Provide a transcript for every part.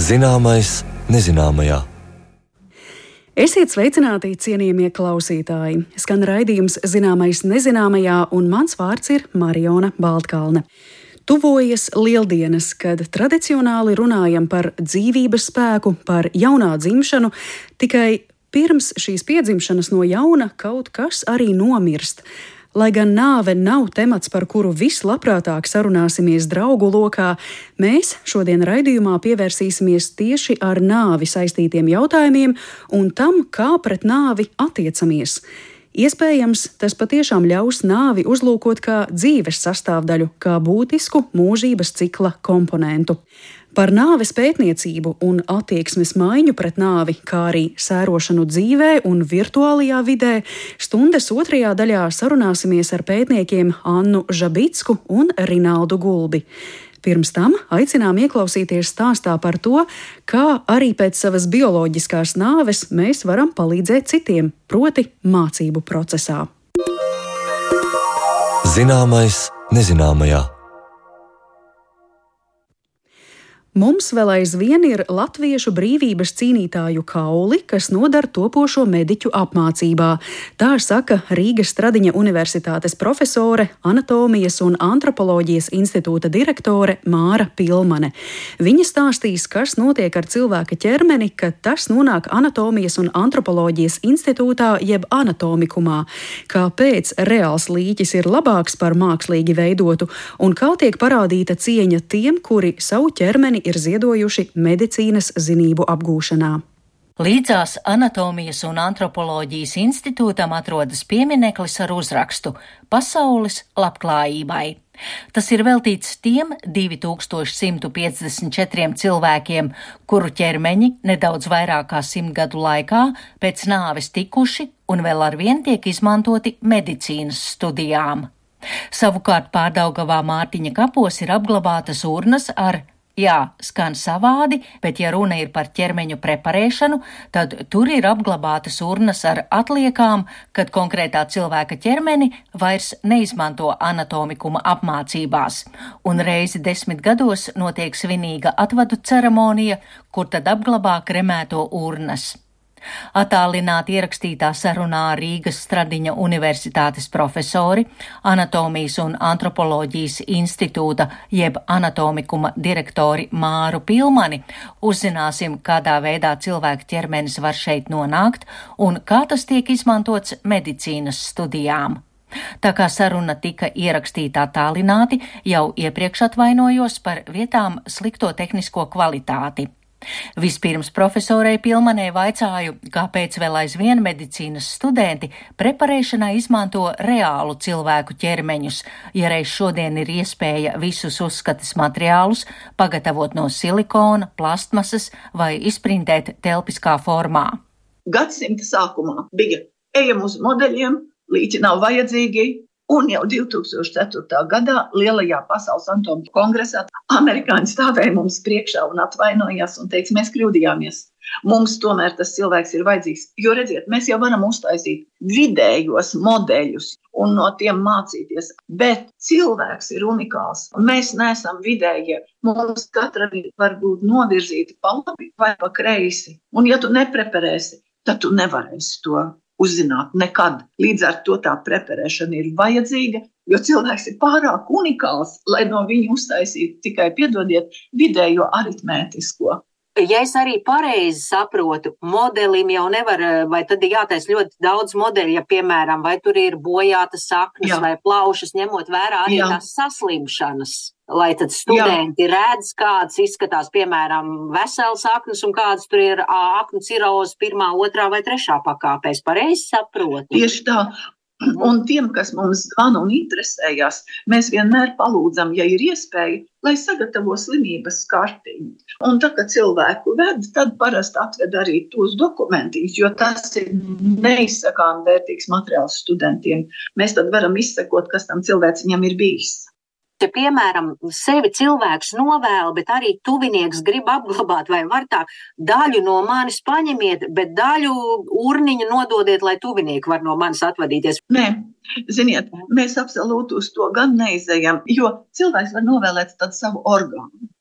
Zināmais nezināmajā. Esiet sveicināti, cienījamie klausītāji! Skan raidījums Zināmais nezināmajā, un mans vārds ir Mariona Baltkalne. Tuvojas lieldienas, kad tradicionāli runājam par dzīvības spēku, par jaunā dzimšanu, tikai pirms šīs piedzimšanas no jauna kaut kas arī nomirst. Lai gan nāve nav temats, par kuru vislabprātāk sarunāsimies draugu lokā, mēs šodien raidījumā pievērsīsimies tieši ar nāvi saistītiem jautājumiem un tam, kā pret nāvi attiecamies. Iespējams, tas patiešām ļaus nāvi uzlūkot kā dzīves sastāvdaļu, kā būtisku mūžības cikla komponentu. Par nāves pētniecību un attieksmes maiņu pret nāvi, kā arī sērošanu dzīvē un virtuālajā vidē, stundas otrajā daļā sarunāsimies ar pētniekiem Annu Žabicku un Rinaldu Gulbi. Pirms tam aicinām ieklausīties stāstā par to, kā arī pēc savas bioloģiskās nāves mēs varam palīdzēt citiem, proti mācību procesā. Zināmais nezināmajā. Mums vēl aizvien ir latviešu brīvības cīnītāju kauli, kas nodara topošo mediķu apmācībā. Tā saka Rīgas Stradiņa Universitātes profesore, anatomijas un antropoloģijas institūta direktore Māra Pilmane. Viņa stāstīs, kas notiek ar cilvēka ķermeni, kad tas nonāk anatomijas un antropoloģijas institūtā jeb anatomikumā, kāpēc reāls līķis ir labāks par mākslīgi veidotu un kā tiek parādīta cieņa tiem, kuri savu ķermeni ir ziedojuši medicīnas zinību apgūšanā. Līdzās Anatomijas un antropoloģijas institūtam atrodas piemineklis ar uzrakstu Pasaules labklājībai. Tas ir veltīts tiem 2154 cilvēkiem, kuru ķermeņi nedaudz vairāk kā 100 gadu laikā pēc nāves tikuši un vēl arvien tiek izmantoti medicīnas studijām. Savukārt Pārdaugavā Mārtiņa kapos ir apglabātas urnas ar jā, skan savādi, bet ja runa ir par ķermeņu preparēšanu, tad tur ir apglabātas urnas ar atliekām, kad konkrētā cilvēka ķermeni vairs neizmanto anatomikuma apmācībās. Un reizi 10 gados notiek svinīga atvadu ceremonija, kur tad apglabā kremēto urnas. Attālināti ierakstītā sarunā ar Rīgas Stradiņa Universitātes profesori, Anatomijas un antropoloģijas institūta jeb anatomikuma direktori Māru Pilmani uzzināsim, kādā veidā cilvēka ķermenis var šeit nonākt un kā tas tiek izmantots medicīnas studijām. Tā kā saruna tika ierakstīta attālināti, jau iepriekš atvainojos par vietām slikto tehnisko kvalitāti. Vispirms profesorei Pilmanei vaicāju, kāpēc vēl aizvien medicīnas studenti preparēšanai izmanto reālu cilvēku ķermeņus, ja reiz šodien ir iespēja visus uzskates materiālus pagatavot no silikona, plastmasas vai izprintēt telpiskā formā. Gadsimta sākumā bija ejam uz modeļiem, līķi nav vajadzīgi. Un jau 2004. gadā lielajā pasaules anatomikas kongresā amerikāņi stāvēja mums priekšā un atvainojās un teica, mēs kļūdījāmies. Mums tomēr tas cilvēks ir vajadzīgs, jo redziet, mēs jau varam uztaisīt vidējos modeļus un no tiem mācīties, bet cilvēks ir unikāls. Mēs neesam vidējie, mums katra var būt novirzīta pa labi vai pa kreisi. Un ja tu nepreparēsi, tad tu nevarēsi to uzzināt nekad. Līdz ar to tā preparēšana ir vajadzīga, jo cilvēks ir pārāk unikāls, lai no viņa uztaisītu tikai, piedodiet, vidējo aritmētisko. Ja es arī pareizi saprotu, modelim jau nevar, vai tad ir jātais ļoti daudz modeļu, ja piemēram, vai tur ir bojātas saknes vai plaušas, ņemot vērā arī tās saslimšanas. Lai tad studenti redz, kāds izskatās, piemēram, vesels aknas un kāds tur ir aknu ciroze 1., 2. vai 3. pakāpē. Es pareizi saprotu? Tieši tā. Un tiem, kas mums zvana un interesējās, mēs vienmēr palūdzam, ja ir iespēja, lai sagatavo slimības kartiņu. Un tā, kad cilvēku ved, tad parasti atved arī tos dokumentus, jo tas ir neizsakām vērtīgs materiāls studentiem. Mēs tad varam izsekot, kas tam cilvēciņam ir bijis. Ja, piemēram, sevi cilvēks novēl, bet arī tuvinieks grib apglabāt, vai var tā daļu no manis paņemiet, bet daļu urniņu nododiet, lai tuvinieki var no manis atvadīties? Nē, ziniet, mēs absolūti uz to gan neizejam, jo cilvēks var novēlēt tad savu orgānu.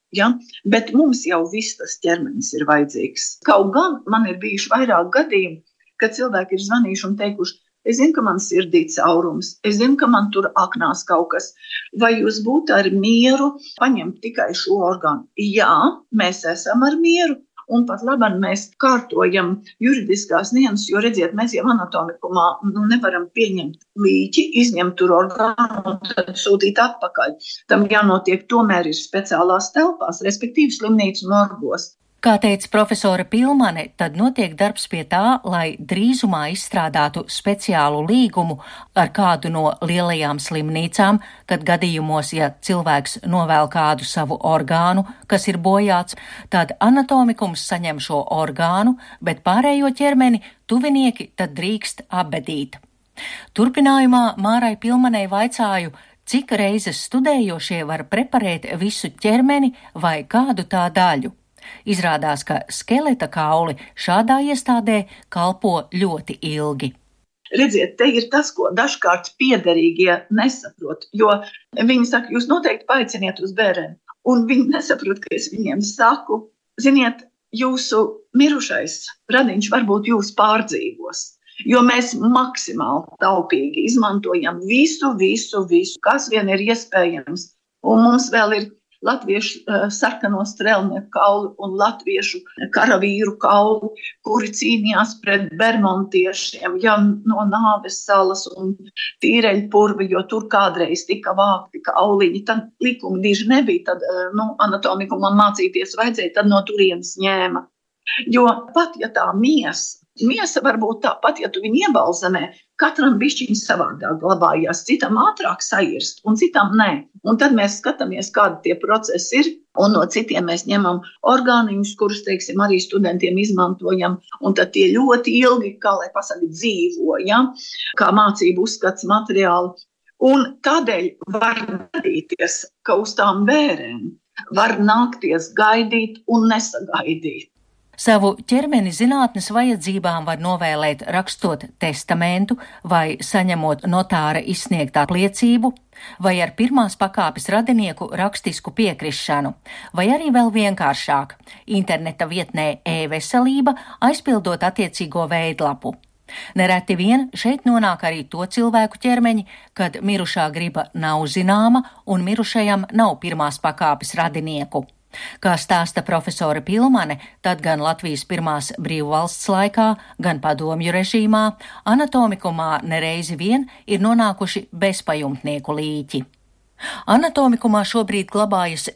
Ja? Bet mums jau viss tas ķermenis ir vajadzīgs. Kaut gan man ir bijuši vairāk gadījumi, kad cilvēki ir zvanījuši un teikuši, es zinu, ka man sirdī caurums, es zinu, ka man tur aknās kaut kas, vai jūs būtu ar mieru paņemt tikai šo orgānu? Jā, mēs esam ar mieru, un pat labāk mēs kārtojam juridiskās nianses, jo redziet, mēs jau anatomikumā nevaram pieņemt līķi, izņemt tur orgānu un tad sūtīt atpakaļ. Tam jānotiek tomēr ir speciālās telpās, respektīvi slimnīcu morgos. Kā teica profesora Pilmane, tad notiek darbs pie tā, lai drīzumā izstrādātu speciālu līgumu ar kādu no lielajām slimnīcām, kad gadījumos, ja cilvēks novēl kādu savu orgānu, kas ir bojāts, tad anatomikums saņem šo orgānu, bet pārējo ķermeni tuvinieki tad drīkst apbedīt. Turpinājumā Mārai Pilmanei vaicāju, cik reizes studējošie var preparēt visu ķermeni vai kādu tā daļu. Izrādās, ka skeleta kauli šādā iestādē kalpo ļoti ilgi. Redziet, te ir tas, ko dažkārt piederīgie nesaprot, jo viņi saka, jūs noteikti paaiciniet uz bērēm, un viņi nesaprot, ka es viņiem saku, ziniet, jūsu mirušais radiņš varbūt jūs pārdzīvos, jo mēs maksimāli taupīgi izmantojam visu, kas vien ir iespējams, un mums vēl ir latviešu sarkano strelnieku kauli un latviešu karavīru kauli, kuri cīnījās pret bermontiešiem, ja no Nāves salas un Tīreļpurvi, jo tur kādreiz tika vākti kauliņi, tad likumi diži nebija, tad anatomikumam mācīties vajadzēja, tad no turienes ņēma. Jo pat, ja tā miesa varbūt tāpat, ja tu viņu iebalzamē, katram bišķiņi savādāk glabājās, citam ātrāk sairst un citam nē. Un tad mēs skatāmies, kādi tie procesi ir, un no citiem mēs ņemam orgāniņus, kurus, teiksim, arī studentiem izmantojam, un tad tie ļoti ilgi, kā lai pasaka, dzīvo, ja? Kā mācību uzskats materiāli. Un tādēļ var gadīties, ka uz tām bērēm var nākties gaidīt un nesagaidīt. Savu ķermeni zinātnes vajadzībām var novēlēt rakstot testamentu vai saņemot notāra izsniegtā liecību, vai ar pirmās pakāpes radinieku rakstisku piekrišanu, vai arī vēl vienkāršāk interneta vietnē e-veselība aizpildot attiecīgo veidlapu. Nereti vien šeit nonāk arī to cilvēku ķermeņi, kad mirušā griba nav zināma un mirušajam nav pirmās pakāpes radinieku. Kā stāsta profesora Pilmane, tad gan Latvijas pirmās brīvvalsts laikā, gan padomju režīmā anatomikumā nereizi vien ir nonākuši bezpajumtnieku līķi. Anatomikumā šobrīd glabājas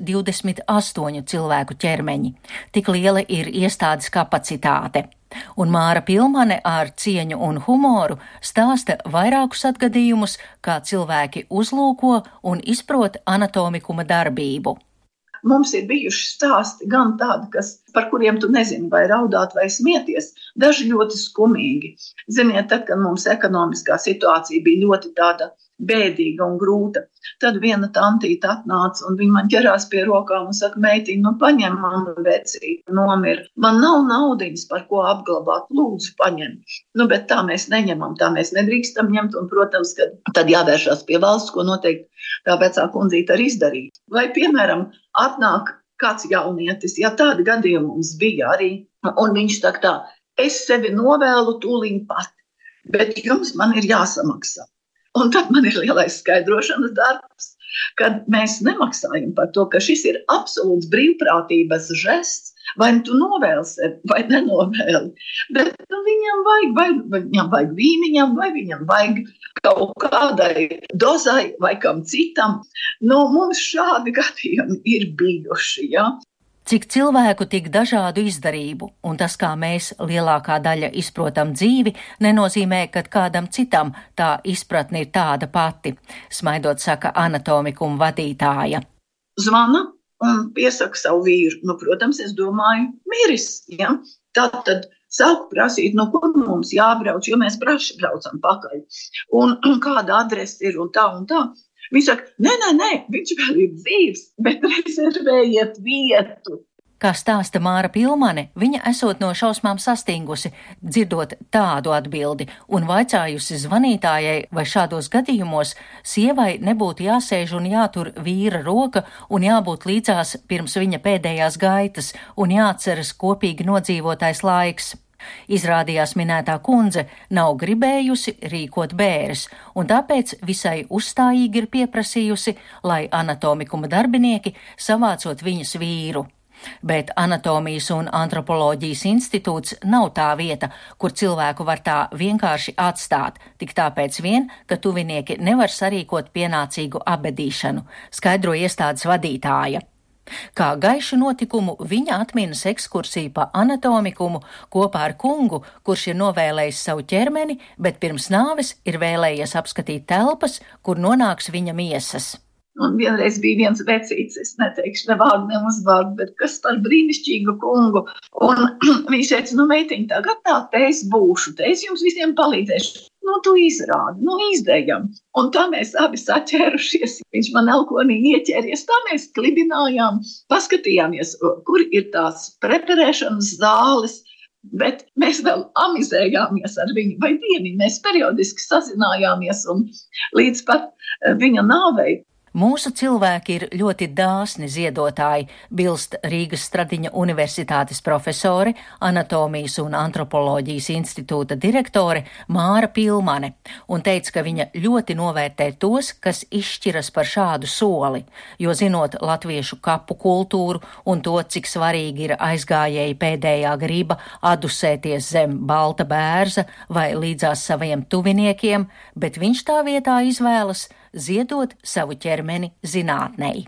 28 cilvēku ķermeņi. Tik liela ir iestādes kapacitāte. Un Māra Pilmane ar cieņu un humoru stāsta vairākus atgadījumus, kā cilvēki uzlūko un izprot anatomikuma darbību. Mums ir bijuši stāsti gan tādi, par kuriem tu nezini, vai raudāt, vai smieties, daži ļoti skumīgi. Ziniet, tad, kad mums ekonomiskā situācija bija ļoti tāda bēdīga un grūta, tad viena tantīte atnāca un viņa man ķerās pie rokām un saka, meitiņ, paņem man vecīti, nomir. Man nav naudiņas, par ko apglabāt, lūdzu paņem. Bet tā mēs neņemam, tā mēs nedrīkstam ņemt, un, protams, ka tad jāvēršās pie valsts, ko noteikti tā vecā kundzīte arī izdarīja. Vai, piemēram, atnāk kāds jaunietis, ja tādi gadījumi mums bija arī, un viņš saka tā, es sevi novēlu tūliņ pat, bet jums man ir jāsamaksā. Un tad man ir lielais skaidrošanas darbs, kad mēs nemaksājam par to, ka šis ir absolūts brīvprātības žests, vai tu novēli sevi, vai nenovēli. Bet viņam vajag, vai viņam vajag vīniņam, vai viņam vajag kaut kādai dozai, vai kam citam. Mums šādi gadījumi ir bijuši, ja? Cik cilvēku, tik dažādu izdarību, un tas, kā mēs lielākā daļa izprotam dzīvi, nenozīmē, ka kādam citam tā izpratne ir tāda pati, smaidot saka anatomikuma vadītāja. Zvana un piesaka savu vīru. Protams, es domāju, miris, ja? Tad sāku prasīt, kur mums jābrauc, jo mēs praši braucam pakaļ. Un kāda adrese ir un tā un tā. Viņi saka, nē, viņš vēl ir dzīvs, bet rezervējiet vietu. Kā stāsta Māra Pilmane, viņa esot no šausmām sastingusi, dzirdot tādu atbildi un vaicājusi zvanītājai, vai šādos gadījumos sievai nebūtu jāsēž un jātur vīra roka un jābūt līdzās pirms viņa pēdējās gaitas un jāatceras kopīgi nodzīvotais laiks. Izrādījās minētā kundze nav gribējusi rīkot bēres, un tāpēc visai uzstājīgi ir pieprasījusi, lai anatomikuma darbinieki savācot viņas vīru. Bet Anatomijas un antropoloģijas institūts nav tā vieta, kur cilvēku var tā vienkārši atstāt, tik tāpēc vien, ka tuvinieki nevar sarīkot pienācīgu abedīšanu, skaidro iestādes vadītāja. Kā gaišu notikumu viņa atminas ekskursiju pa anatomikumu kopā ar kungu, kurš ir novēlējis savu ķermeni, bet pirms nāves ir vēlējies apskatīt telpas, kur nonāks viņa miesas. Un vienreiz bija viens vecīts, es neteikšu ne vārdu, ne uzvārdu, bet kas par brīnišķīgu kungu. Un viņš teica, meitiņ, tagad te es būšu, te es jums visiem palīdzēšu. Tu izrādi, izdejam. Un tā mēs abi saķērušies. Viņš man elkonī ieķēries, tā mēs klibinājām, paskatījāmies, kur ir tās preparēšanas zāles. Bet mēs vēl amizējāmies ar viņu, vai dieniņ, mēs periodiski sazinājāmies un līdz pat viņa nāvei. Mūsu cilvēki ir ļoti dāsni ziedotāji, bilst Rīgas Stradiņa Universitātes profesore, Anatomijas un antropoloģijas institūta direktore Māra Pilmane, un teica, ka viņa ļoti novērtē tos, kas izšķiras par šādu soli, jo zinot latviešu kapu kultūru un to, cik svarīgi ir aizgājēji pēdējā griba adusēties zem balta bērza vai līdzās saviem tuviniekiem, bet viņš tā vietā izvēlas ziedot savu ķermeni zinātnei.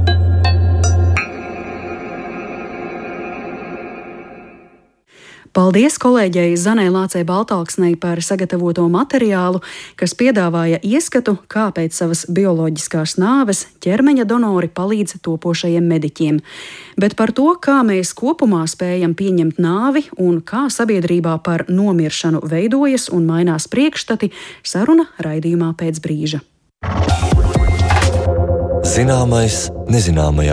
Paldies kolēģei Zanei Lācei Baltalksnei par sagatavoto materiālu, kas piedāvāja ieskatu, kā pēc savas bioloģiskās nāves ķermeņa donori palīdz topošajiem mediķiem. Bet par to, kā mēs kopumā spējam pieņemt nāvi un kā sabiedrībā par nomiršanu veidojas un mainās priekšstati, saruna raidījumā pēc brīža. Zināmais nezināmajā.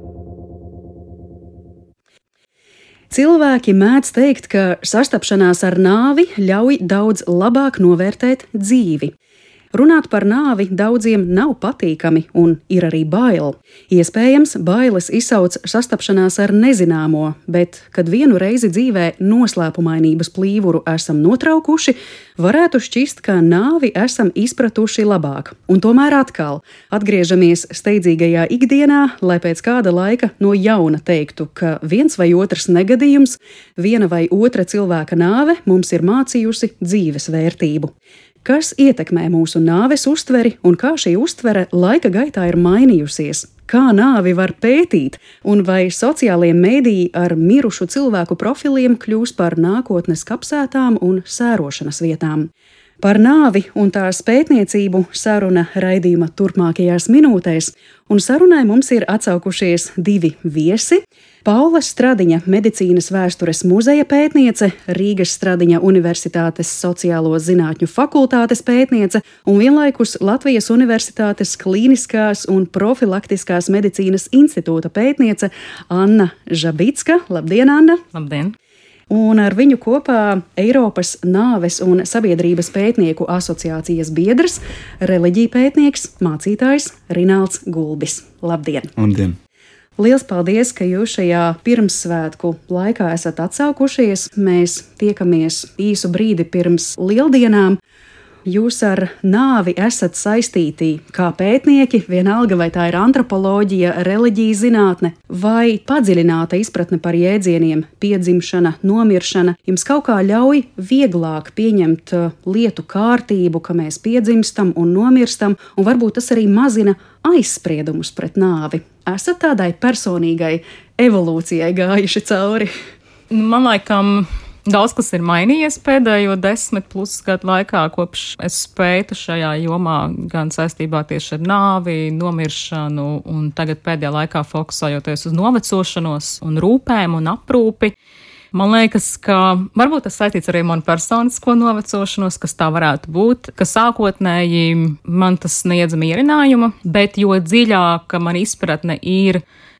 Cilvēki mēdz teikt, ka sastapšanās ar nāvi ļauj daudz labāk novērtēt dzīvi. Runāt par nāvi daudziem nav patīkami un ir arī bail. Iespējams, bailes izsauc sastapšanās ar nezināmo, bet, kad vienu reizi dzīvē noslēpumainības plīvuru esam notraukuši, varētu šķist, ka nāvi esam izpratuši labāk. Un tomēr atkal atgriežamies steidzīgajā ikdienā, lai pēc kāda laika no jauna teiktu, ka viens vai otrs negadījums, viena vai otra cilvēka nāve mums ir mācījusi dzīves vērtību. Kas ietekmē mūsu nāves uztveri un kā šī uztvere laika gaitā ir mainījusies? Kā nāvi var pētīt un vai sociālie mediji ar mirušu cilvēku profiliem kļūs par nākotnes kapsētām un sērošanas vietām? Par nāvi un tās pētniecību saruna raidījuma turpmākajās minūtēs, un sarunai mums ir atsaukušies divi viesi. Paula Stradiņa, medicīnas vēstures muzeja pētniece, Rīgas Stradiņa Universitātes sociālo zinātņu fakultātes pētniece un vienlaikus Latvijas Universitātes klīniskās un profilaktiskās medicīnas institūta pētniece Anna Žabicka. Labdien, Anna! Labdien! Un ar viņu kopā Eiropas nāves un sabiedrības pētnieku asociācijas biedrs, reliģija pētnieks, mācītājs Rinalds Gulbis. Labdien! Labdien! Liels paldies, ka jūs šajā pirmssvētku laikā esat atsaukušies. Mēs tiekamies īsu brīdi pirms lieldienām. Jūs ar nāvi esat saistīti kā pētnieki, vienalga vai tā ir antropoloģija, reliģija, zinātne, vai padziļināta izpratne par jēdzieniem piedzimšana, nomiršana, jums kaut kā ļauj vieglāk pieņemt lietu kārtību, ka mēs piedzimstam un nomirstam, un varbūt tas arī mazina aizspriedumus pret nāvi. Esat tādai personīgai evolūcijai gājuši cauri? Man laikam daudz kas ir mainījies pēdējo 10+ gadu laikā, kopš es pētu šajā jomā, gan saistībā tieši ar nāvi, nomiršanu, un tagad pēdējā laikā fokusējoties uz novecošanos un rūpēm un aprūpi. Man liekas, ka varbūt tas saistīts arī ar manu personisko novecošanos, kas tā varētu būt, ka sākotnēji man tas sniedza mierinājumu, bet jo dziļāka man izpratne ir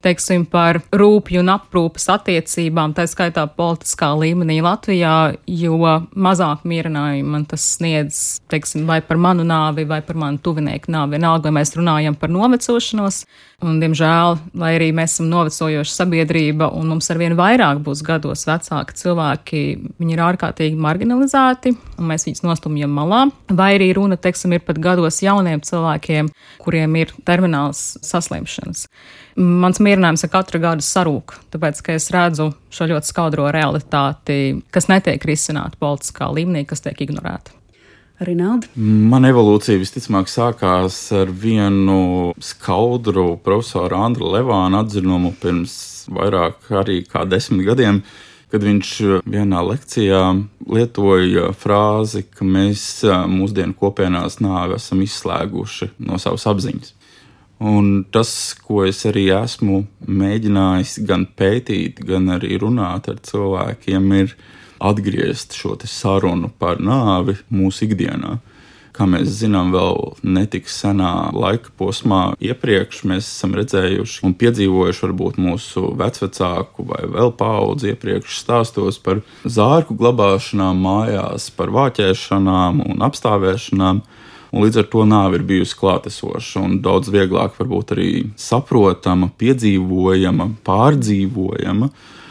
teiksim, par rūpju un aprūpes attiecībām, tā skaitā politiskā līmenī Latvijā, jo mazāk mierinājumu man tas sniedz, teiksim, vai par manu nāvi, vai par manu tuvinieku nāvi. Vienalga, vai mēs runājam par novecošanos, un, diemžēl, lai arī mēs esam novecojoša sabiedrība, un mums arvien vairāk būs gados vecāki cilvēki, viņi ir ārkārtīgi marginalizēti, un mēs viņus nostumjam malā, vai arī runa, teiksim, ir pat gados jauniem cilvēkiem, kuriem ir termināls saslimšanas. Mans mierinājums ar katru gadu sarūk, tāpēc, ka es redzu šo ļoti skaudro realitāti, kas netiek risināta politiskā līmenī, kas tiek ignorēta. Rinaldi? Man evolūcija visticamāk sākās ar vienu skaudru profesoru Andra Levāna atzinumu pirms vairāk arī kā 10 gadiem, kad viņš vienā lekcijā lietoja frāzi, ka mēs mūsdienu kopienās nāvi esam izslēguši no savas apziņas. Un tas, ko es arī esmu mēģinājis gan pētīt, gan arī runāt ar cilvēkiem, ir atgriezt šo te sarunu par nāvi mūsu ikdienā. Kā mēs zinām, vēl netik senā laika posmā iepriekš mēs esam redzējuši un piedzīvojuši varbūt mūsu vecvecāku vai vēl paudzi iepriekš stāstos par zārku glabāšanām mājās, par vāķēšanām un apstāvēšanām. Un līdz ar to nāve ir bijusi klātesoša un daudz vieglāk varbūt arī saprotama, piedzīvojama, pārdzīvojama.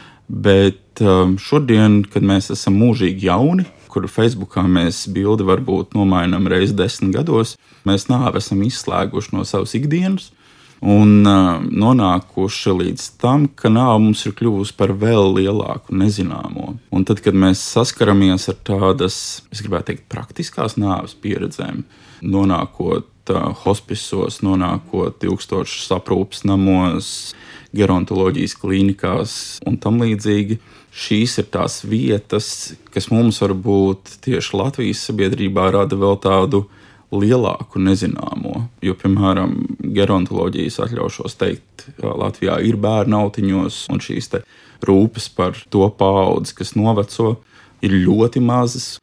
Bet šodien, kad mēs esam mūžīgi jauni, kur Facebookā mēs bildi varbūt nomainām reizi 10 gados, mēs nāvi esam izslēguši no savas ikdienas un nonākuši līdz tam, ka nāve mums ir kļuvusi par vēl lielāku nezināmo. Un tad, kad mēs saskaramies ar tādas, es gribētu teikt, praktiskās nāves pieredzēm, nonākot hospisos, nonākot ilgstošas aprūpes namos, gerontoloģijas klīnikās un tam līdzīgi, šīs ir tās vietas, kas mums varbūt tieši Latvijas sabiedrībā rada vēl tādu lielāku nezināmo. Jo, piemēram, gerontoloģijas atļaušos teikt, Latvijā ir bērnu autiņos, un šīs te rūpes par to paudzi, kas noveco, ir ļoti mazas.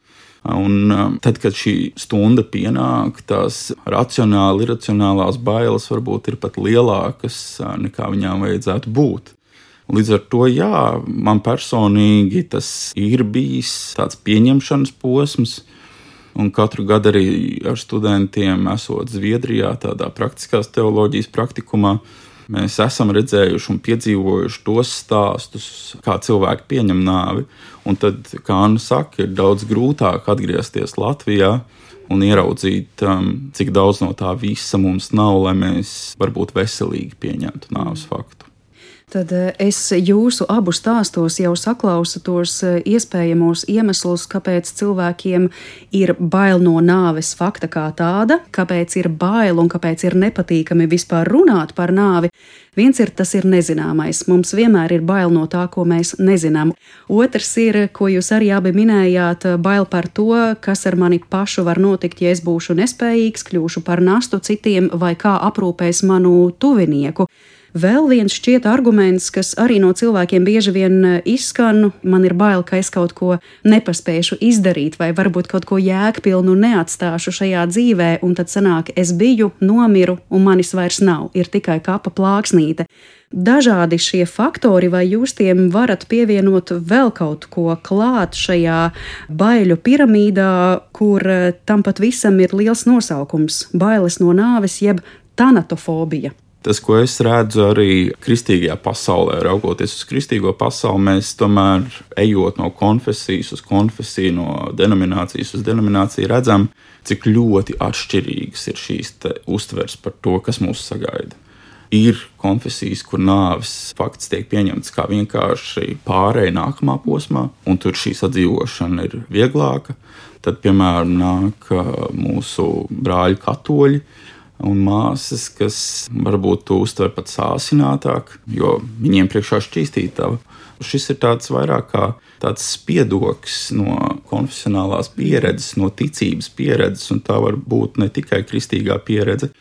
Un tad, kad šī stunda pienāk, tās racionāli, iracionālās bailes varbūt ir pat lielākas, nekā viņām vajadzētu būt. Līdz ar to, jā, man personīgi tas ir bijis tāds pieņemšanas posms, un katru gadu arī ar studentiem esot Zviedrijā, tādā praktiskās teoloģijas praktikumā, mēs esam redzējuši un piedzīvojuši tos stāstus, kā cilvēki pieņem nāvi. Un tad, kā Anna saka, ir daudz grūtāk atgriezties Latvijā un ieraudzīt, cik daudz no tā visa mums nav, lai mēs varbūt veselīgi pieņemtu nāves faktu. Tad es jūsu abu stāstos jau saklausu tos iespējamos iemeslus, kāpēc cilvēkiem ir bail no nāves fakta kā tāda, kāpēc ir bail un kāpēc ir nepatīkami vispār runāt par nāvi. Viens ir, tas ir nezināmais. Mums vienmēr ir bail no tā, ko mēs nezinām. Otrs ir, ko jūs arī abi minējāt, bail par to, kas ar mani pašu var notikt, ja es būšu nespējīgs, kļūšu par nastu citiem vai kā aprūpēs manu tuvinieku. Vēl viens šķiet arguments, kas arī no cilvēkiem bieži vien izskan, man ir bail, ka es kaut ko nepaspēšu izdarīt vai varbūt kaut ko jēgpilnu neatstāšu šajā dzīvē, un tad sanāk, es biju, nomiru un manis vairs nav, ir tikai kapa plāksnīte. Dažādi šie faktori, vai jūs tiem varat pievienot vēl kaut ko klāt šajā baiļu piramīdā, kur tam pat visam ir liels nosaukums – bailes no nāves jeb tanatofobija? Tas, ko es redzu arī kristīgajā pasaulē, raugoties uz kristīgo pasauli, mēs tomēr ejot no konfesijas uz konfesiju, no denominācijas uz denomināciju, redzam, cik ļoti atšķirīgas ir šīs uztveres par to, kas mūs sagaida. Ir konfesijas, kur nāves fakts tiek pieņemts kā vienkārši pārēja nākamā posmā, un tur šī sadzīvošana ir vieglāka. Tad, piemēram, nāk mūsu brāļi katoļi, un māsas, kas varbūt to uztver pat sāsinātāk, jo viņiem priekšā šķīstītava. Šis ir tāds vairāk kā tāds spiedoks no konfesionālās pieredzes, no ticības pieredzes, un tā var būt ne tikai kristīgā pieredze.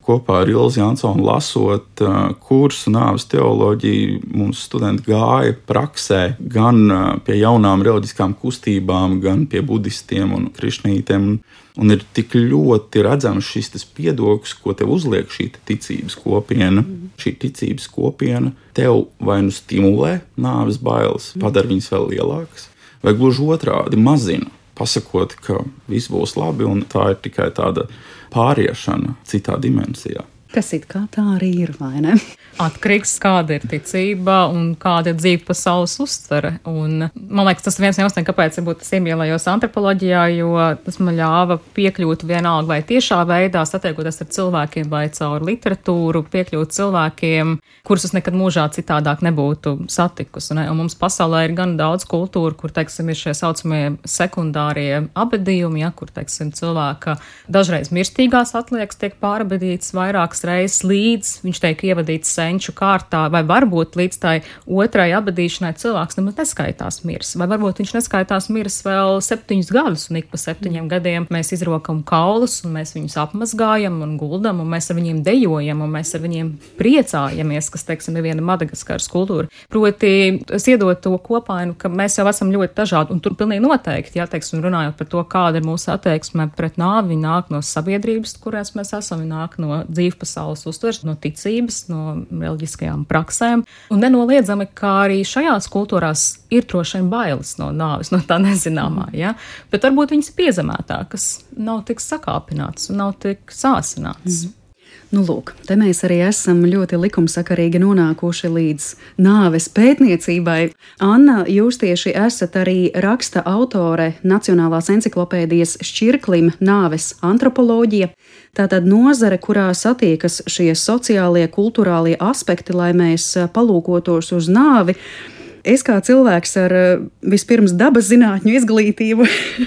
kopā ar Ilzi Jansonu lasot kursu nāves teoloģiju, mums studenti gāja praksē gan pie jaunām reliģiskām kustībām, gan pie budistiem un krišnītiem. Un ir tik ļoti redzams šis piedoklis, ko tev uzliek šī ticības kopiena. Šī ticības kopiena tev vai nu stimulē nāves bailes, padara viņas vēl lielākas, vai gluži otrādi mazina, pasakot, ka viss būs labi un tā ir tikai tāda pāriešana citā dimensijā. Kas it kā tā arī ir, vai ne? Atkarīgs, kāda ir ticība un kāda ir dzīve pasaules uztvere. Un, man liekas, tas ir viens no iemesliem, kāpēc es iemīlējos antropoloģijā, jo tas man ļāva piekļūt vienalga vai tiešā veidā, satiekoties ar cilvēkiem vai caur literatūru, piekļūt cilvēkiem, kurus es nekad mūžā citādāk nebūtu satikusi. Ne? Un mums pasaulē ir gan daudz kultūru, kur, teiksim, ir šie saucamie sekundārie abedījumi, ja, kur, teiksim, cilvēka dažreiz mirstīgās atliekas tiek pārabedītas vairākas reizes līdz viņš tiek ievadīts senču kārtā, vai varbūt līdz tai otrai abadīšanai cilvēks nemaz neskaitās mirs, vai varbūt viņš neskaitās mirs vēl 7 gadus, un ik pa 7 gadiem mēs izrokam kaulus, un mēs viņus apmazgājam un guldam, un mēs ar viņiem dejojam, un mēs ar viņiem priecājamies, kas, teiksim, ir viena Madagaskaras kultūra. Proti, es iedodu to kopainu, ka mēs jau esam ļoti dažādi, un tur pilnīgi noteikti, ja, teiksim, runājot par to, kāda ir mūsu attieksme pret nāvi, viņi nāk no sabiedrības, kurās mēs esam, viņi nāk no dzīves pasaules uztveres, no ticības, no reliģiskajām praksēm. Un nenoliedzami, kā arī šajās kultūrās ir droši vien bailes no nāves, no tā nezināmā, ja? Bet varbūt viņas ir piezemētākas, nav tik sakāpinātas un nav tik sāsinātas. Nu, lūk, te mēs arī esam ļoti likumsakarīgi nonākuši līdz nāves pētniecībai. Anna, jūs tieši esat arī raksta autore Nacionālās enciklopēdijas šķirklim Nāves antropoloģija. Tātad nozare, kurā satiekas šie sociālie, kulturālie aspekti, lai mēs palūkotos uz nāvi. Es kā cilvēks ar vispirms dabas zinātņu izglītību,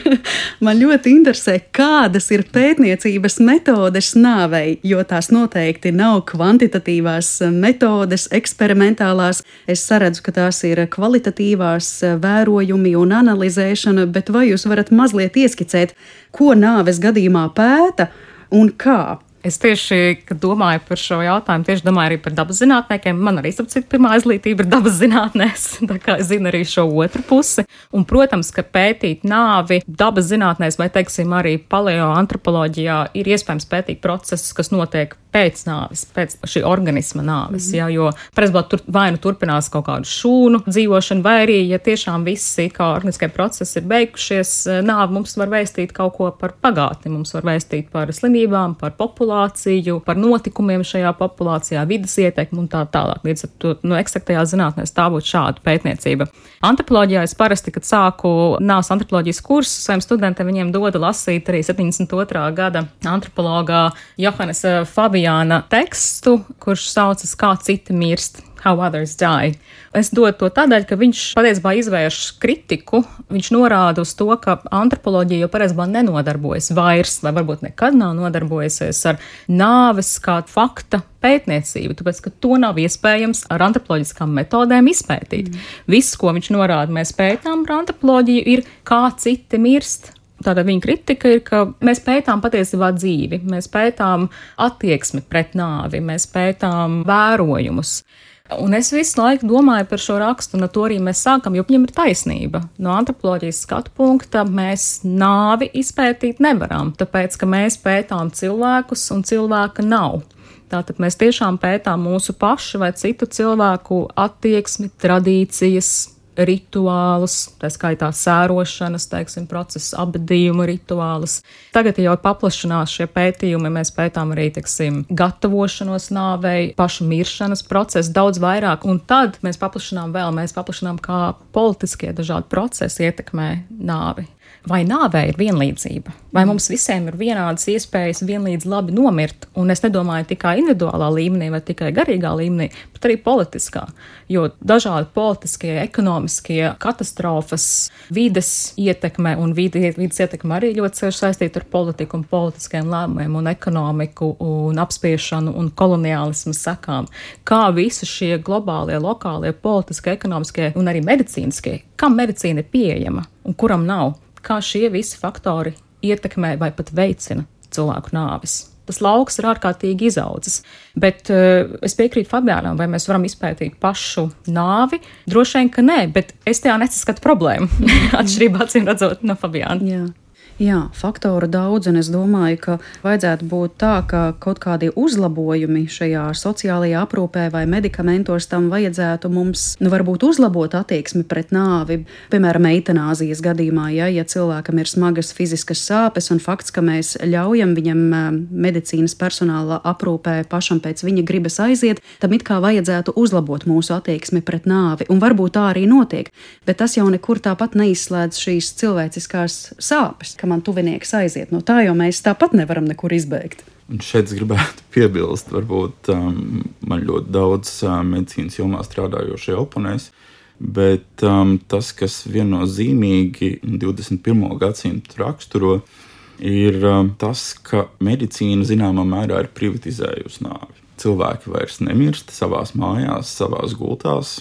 man ļoti interesē, kādas ir pētniecības metodes nāvei, jo tās noteikti nav kvantitatīvās metodes, eksperimentālās. Es saredzu, ka tās ir kvalitatīvās vērojumi un analizēšana, bet vai jūs varat mazliet ieskicēt, ko nāves gadījumā pēta un kā? Es tieši, kad domāju par šo jautājumu, tieši domāju arī par dabas zinātniekiem. Man arī, sapcīt, pirmā izglītība ir dabas zinātnēs, tā kā es zinu arī šo otru pusi. Un, protams, ka pētīt nāvi dabas zinātnēs vai, teiksim, arī paleoantropoloģijā ir iespējams pētīt procesus, kas notiek pēc nāves, pēc šī organisma nāves, ja, jo, tur vai nu turpinās kaut kādu šūnu dzīvošanu, vai arī, ja tiešām visi kā organiskie procesi ir beigušies, nāve mums var vēstīt kaut ko par pagātni, mums var vēstīt par slimībām, par populāciju, par notikumiem šajā populācijā, vidas ietekmi un tā tālāk. Līdz ar to, eksaktajā zinātnē tā būtu šāda pētniecība. Antropoloģijā es parasti, kad sāku nāves antropoloģijas kursu, saviem studentiem viņiem dodu lasīt arī 72. gada antropologā Johannesa Fabiāna tekstu, kurš saucas Kā citi mirst, How Others Die. Es dodu to tādēļ, ka viņš patiesībā izvērš kritiku, viņš norāda uz to, ka antropoloģija jau patiesībā nenodarbojas vairs, vai varbūt nekad nav nodarbojusies ar nāves kā fakta pētniecību, tāpēc, ka to nav iespējams ar antropoloģiskām metodēm izpētīt. Viss, ko viņš norāda, mēs pētām ar antropoloģiju, ir kā citi mirst. Tātad viņa kritika ir, ka mēs pētām patiesībā dzīvi, mēs pētām attieksmi pret nāvi, mēs pētām vērojumus. Un es visu laiku domāju par šo rakstu, un ar to arī mēs sākam, jo viņam ir taisnība. No antropoloģijas skatu punkta mēs nāvi izpētīt nevaram, tāpēc, ka mēs pētām cilvēkus un cilvēka nav. Tātad mēs tiešām pētām mūsu pašu vai citu cilvēku attieksmi, tradīcijas, rituālus, tā skaitā sērošanas, teiksim, procesu, abadījumu rituālus. Tagad jau paplašinās šie pētījumi, mēs pētām arī, teiksim, gatavošanos nāvei, pašu miršanas procesu daudz vairāk, un tad mēs paplašinām kā politiskie dažādi procesi ietekmē nāvi. Vai nāvē ir vienlīdzība? Vai mums visiem ir vienādas iespējas vienlīdz labi nomirt? Un es nedomāju tikai individuālā līmenī vai tikai garīgā līmenī, bet arī politiskā. Jo dažādi politiskie, ekonomiskie katastrofas, vides ietekme un vides ietekme arī ļoti cieši saistīta ar politiku un politiskiem lēmumiem un ekonomiku un apspiešanu un koloniālismu sekām. Kā visi šie globālie, lokālie, politiskie, ekonomiskie un arī medicīniskie, kam medicīna ir pieejama un kuram nav? Kā šie visi faktori ietekmē vai pat veicina cilvēku nāvis. tas lauks ir ārkārtīgi izaudzis. Bet es piekrītu Fabiānam, vai mēs varam izpētīt pašu nāvi? Droši vien, ka nē, bet es tajā nesaskatu problēmu. Atšķirībā acīm redzot no Fabiāna. Jā, faktoru daudz, un es domāju, ka vajadzētu būt tā, ka kaut kādi uzlabojumi šajā sociālajā aprūpē vai medikamentos tam vajadzētu mums, varbūt uzlabot attieksmi pret nāvi. Piemēram, eitanāzijas gadījumā, ja cilvēkam ir smagas fiziskas sāpes un fakts, ka mēs ļaujam viņam medicīnas personāla aprūpē pašam pēc viņa gribas aiziet, tam it kā vajadzētu uzlabot mūsu attieksmi pret nāvi, un varbūt tā arī notiek, bet tas jau nekur tāpat neizslēdz šīs cilvēciskās sāpes, man tuvinieks aiziet no tā, jo mēs tāpat nevaram nekur izbēgt. Un šeit es gribētu piebilst, varbūt man ļoti daudz medicīnas jomā strādājošie oponēs, bet tas, kas viennozīmīgi 21. gadsimtu raksturo, ir tas, ka medicīna zināmā mērā ir privatizējusi nāvi. Cilvēki vairs nemirst savās mājās, savās gultās,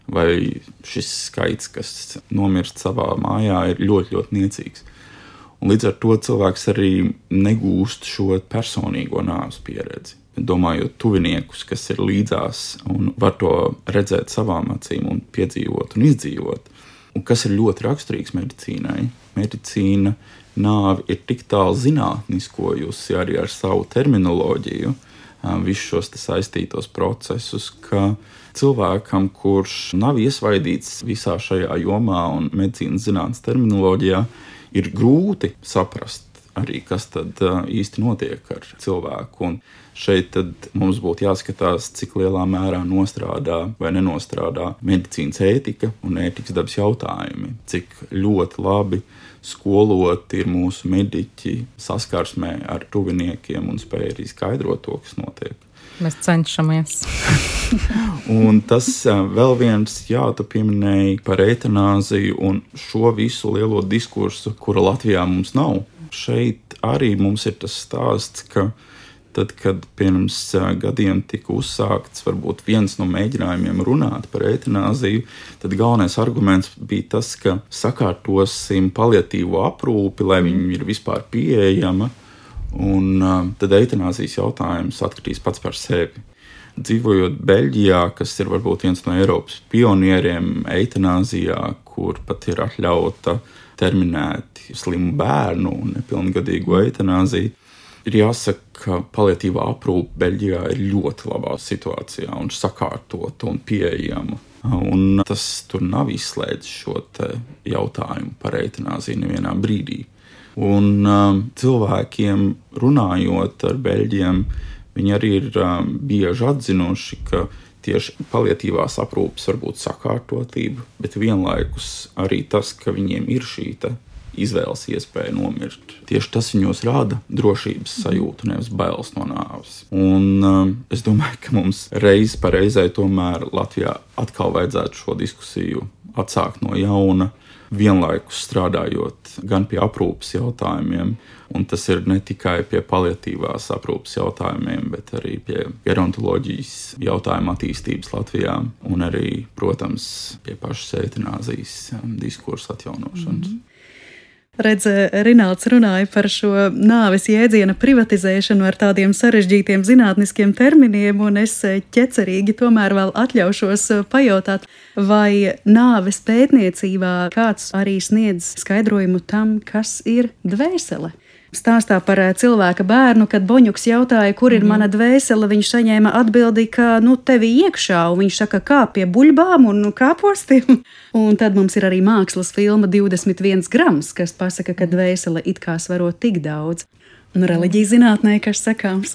vai šis skaits, kas nomirst savā mājā, ir ļoti, ļoti niecīgs. Un līdz ar to cilvēks arī negūst šo personīgo nāves pieredzi. Domājot tuviniekus, kas ir līdzās un var to redzēt savām acīm un piedzīvot un izdzīvot. Un kas ir ļoti raksturīgs medicīnai. Medicīna nāvi ir tik tālu zinātniskojusi arī ar savu terminoloģiju, visus šos saistītos procesus, ka cilvēkam, kurš nav iesvaidīts visā šajā jomā un medicīnas zinātnes terminoloģijā, ir grūti saprast arī, kas tad īsti notiek ar cilvēku. Un šeit tad mums būtu jāskatās, cik lielā mērā nostrādā vai nenostrādā medicīnas ētika un ētikas dabas jautājumi. Cik ļoti labi skoloti ir mūsu mediķi saskarsmē ar tuviniekiem un spēj arī skaidrot to, kas notiek. Mēs cenšamies. Un tas vēl viens, tu pieminēji par eitanāziju un šo visu lielo diskursu, kura Latvijā mums nav. Šeit arī mums ir tas stāsts, ka tad, kad pirms gadiem tika uzsākts varbūt viens no mēģinājumiem runāt par eitanāziju, tad galvenais arguments bija tas, ka sakārtosim paliatīvo aprūpi, lai viņi ir vispār pieejama. Un tad eitanāzijas jautājums atkritīs pats par sevi. Dzīvojot Beļģijā, kas ir varbūt viens no Eiropas pionieriem eitanāzijā, kur pat ir atļauta terminēti slimu bērnu un nepilngadīgu eitanāziju, ir jāsaka, ka paliatīvā aprūpe Beļģijā ir ļoti labā situācijā un sakārtota un pieejama. Un tas tur nav izslēdzis šo jautājumu par eitanāziju nevienā brīdī. Un cilvēkiem runājot ar Beļģiem, viņi arī ir bieži atzinuši, ka tieši paliatīvās aprūpes var būt sakārtotība, bet vienlaikus arī tas, ka viņiem ir šī izvēles iespēja nomirt. Tieši tas viņos rada drošības sajūtu, nevis bailes no nāves. Un es domāju, ka mums reiz pa reizei tomēr Latvijā atkal vajadzētu šo diskusiju atsākt no jauna, vienlaikus strādājot gan pie aprūpes jautājumiem, un tas ir ne tikai pie paliatīvās aprūpes jautājumiem, bet arī pie gerontoloģijas jautājumu attīstības Latvijā, un arī, protams, pie pašas eitanāzijas diskursa atjaunošanas. Redz, Rinalds runāja par šo nāves jēdziena privatizēšanu ar tādiem sarežģītiem zinātniskiem terminiem, un es ķecerīgi tomēr vēl atļaušos pajautāt, vai nāves pētniecībā kāds arī sniedz skaidrojumu tam, kas ir dvēsele. Stāstā par cilvēka bērnu, kad Boņuks jautāja, kur ir mana dvēsele, viņš saņēma atbildi, ka tevi iekšā, un viņš saka, kā pie buļbām un kāpostiem. Un tad mums ir arī mākslas filma 21 grams, kas pasaka, ka dvēsele it kā svaro tik daudz. Un reliģija zinātnē, kas sakāms?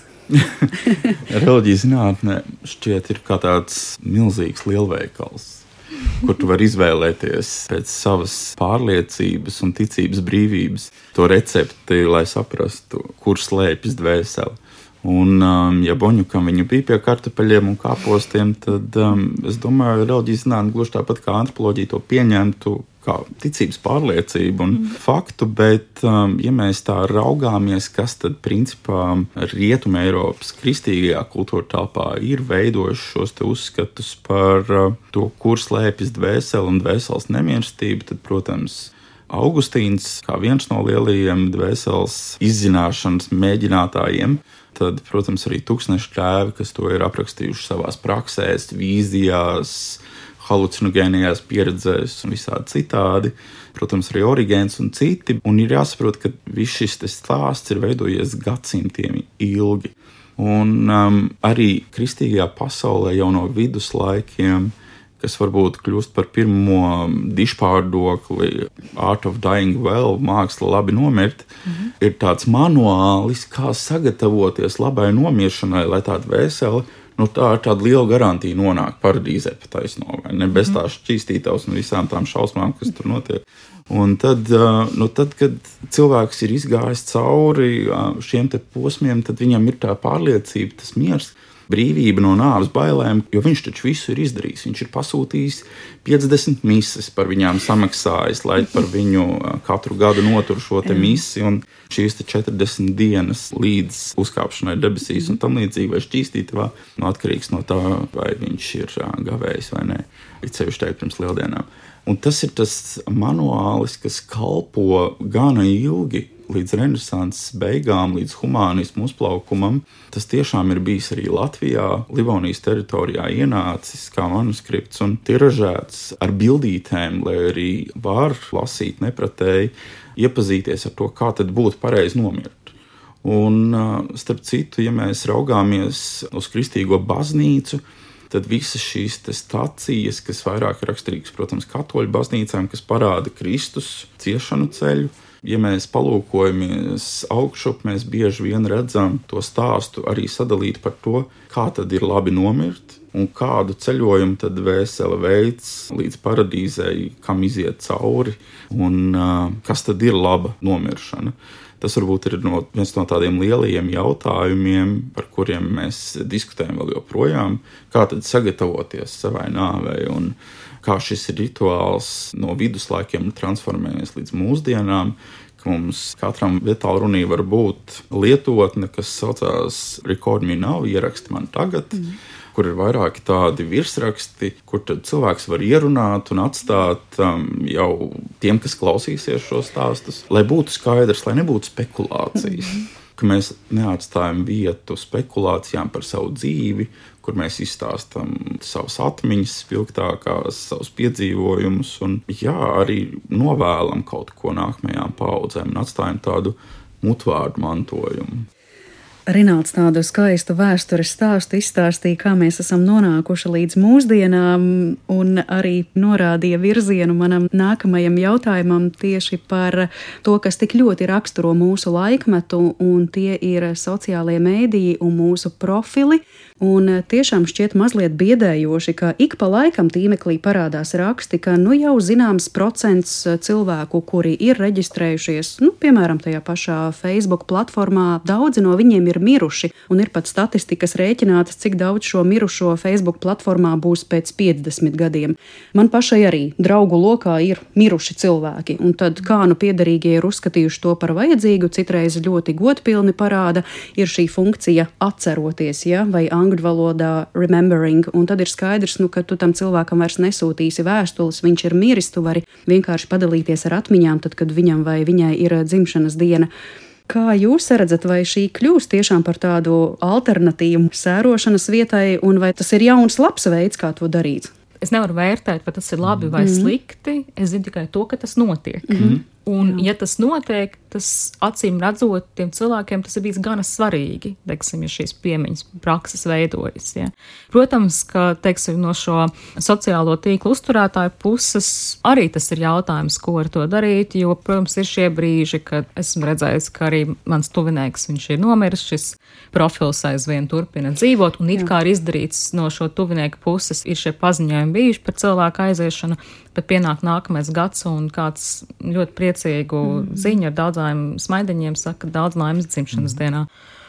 Reliģija zinātnē šķiet ir kā tāds milzīgs lielveikals, kur tu vari izvēlēties pēc savas pārliecības un ticības brīvības to recepti, lai saprastu, kur slēpjas dvēsele. Un, ja Boņukam viņa bija pie kartupeļiem un kāpostiem, tad es domāju, reliģijas zinātne gluži tāpat kā antropoloģija to pieņemtu kā ticības pārliecību un faktu, bet ja mēs tā raugāmies, kas tad principā Rietuma Eiropas kristīgajā kultūra telpā ir veidojuši šos te uzskatus par to, kur slēpjas dvēsele un dvēseles nemirstība, tad, protams, Augustīns, kā viens no lielajiem dvēseles izzināšanas mēģinātājiem, tad, protams, arī tūkstnešu tēvi, kas to ir aprakstījuši savās praksēs, vīzijās, halucinogēnijās pieredzēs un visādi citādi. Protams, arī Origēns un citi. Un ir jāsaprot, ka viss šis stāsts ir veidojies gadsimtiem ilgi. Un arī kristīgajā pasaulē jau no viduslaikiem, kas varbūt kļūst par pirmo dišpārdokli Art of Dying Well, māksla labi nomirt, ir tāds manuālis, kā sagatavoties labai nomiršanai, lai tā dvēsele, tā ir tāda liela garantija nonākt paradīzē pa taisno, vai ne, bez tās šķīstītavas un visām tām šausmām, kas tur notiek. Un tad, kad cilvēks ir izgājis cauri šiem te posmiem, tad viņam ir tā pārliecība, tas miers, brīvība no nāves bailēm, jo viņš taču visu ir izdarījis. Viņš ir pasūtījis 50 mises, par viņām samaksājis, lai par viņu katru gadu notur šo te misi, un šīs te 40 dienas līdz uzkāpšanai debesīs un tam līdzīgi vai šķīstītavā, atkarīgs no tā, vai viņš ir gavējis vai nē, it sevišķi teikt pirms lieldienām. Un tas ir tas manuālis, kas kalpo gana ilgi līdz renesanses beigām, līdz humānismu uzplaukumam. Tas tiešām ir bijis arī Latvijā, Livonijas teritorijā ienācis kā manuskripts un tiražēts ar bildītēm, lai arī var lasīt nepratēji, iepazīties ar to, kā tad būtu pareizi nomirt. Un, starp citu, ja mēs raugāmies uz kristīgo baznīcu, tad visas šīs stacijas, kas vairāk ir raksturīgas, protams, katoļu baznīcām, kas parāda Kristus ciešanu ceļu. Ja mēs palūkojamies augšup, mēs bieži vien redzam to stāstu arī sadalīt par to, kā tad ir labi nomirt un kādu ceļojumu tad dvēsele veids līdz paradīzei, kam iziet cauri un kas tad ir laba nomiršana. Tas varbūt ir viens no tādiem lielajiem jautājumiem, par kuriem mēs diskutējam vēl joprojām, kā tad sagatavoties savai nāvei un kā šis rituāls no viduslaikiem transformējas līdz mūsdienām, ka mums katram vietālu runī var būt lietotne, kas saucās Record Me Now, ieraksti man tagad, kur ir vairāki tādi virsraksti, kur tad cilvēks var ierunāt un atstāt jau tiem, kas klausīsies šos stāstus, lai būtu skaidrs, lai nebūtu spekulācijas, ka mēs neatstājam vietu spekulācijām par savu dzīvi, kur mēs izstāstam savas atmiņas spilgtākās, savus piedzīvojumus un, arī novēlam kaut ko nākamajām paudzēm un atstājam tādu mutvārdu mantojumu. Rinalds tādu skaistu vēstures stāstu izstāstīja, kā mēs esam nonākuši līdz mūsdienām un arī norādīja virzienu manam nākamajam jautājumam tieši par to, kas tik ļoti raksturo mūsu laikmetu, un tie ir sociālie mēdīji un mūsu profili. Un tiešām šķiet mazliet biedējoši, ka ik pa laikam tīmeklī parādās raksti, ka jau zināms procents cilvēku, kuri ir reģistrējušies, piemēram, tajā pašā Facebook platformā, daudzi no viņiem ir miruši, un ir pat statistikas rēķinātas, cik daudz šo mirušo Facebook platformā būs pēc 50 gadiem. Man pašai arī draugu lokā ir miruši cilvēki, un tad kā piederīgie ir uzskatījuši to par vajadzīgu, citreiz ļoti godpilni parāda, ir šī funkcija atceroties, vai angļu valodā remembering, un tad ir skaidrs, ka tu tam cilvēkam vairs nesūtīsi vēstules, viņš ir miris, tu vari vienkārši padalīties ar atmiņām, tad, kad viņam vai viņai ir dzimšanas diena. Kā jūs redzat, vai šī kļūst tiešām par tādu alternatīvu sērošanas vietai, un vai tas ir jauns labs veids, kā to darīt? Es nevaru vērtēt, vai tas ir labi vai slikti, es zinu tikai to, ka tas notiek. Un, ja tas notiek, tas acīm redzot, tiem cilvēkiem tas ir bijis gana svarīgi, teiksim, ja šīs piemiņas prakses veidojas. Ja. Protams, ka, teiksim, no šo sociālo tīklu uzturētāju puses arī tas ir jautājums, ko ar to darīt, jo, protams, ir šie brīži, kad esmu redzējis, ka arī mans tuvinieks, viņš ir nomiris, šis profils aizvien turpina dzīvot, un it kā ir izdarīts no šo tuvinieku puses, ir šie paziņojumi bijuši par cilvēku aiziešanu, bet pienāk nākamais gads un kāds ļoti priecīgu ziņu ar daudzām smaidiņiem saka daudz laimes dzimšanas dienā.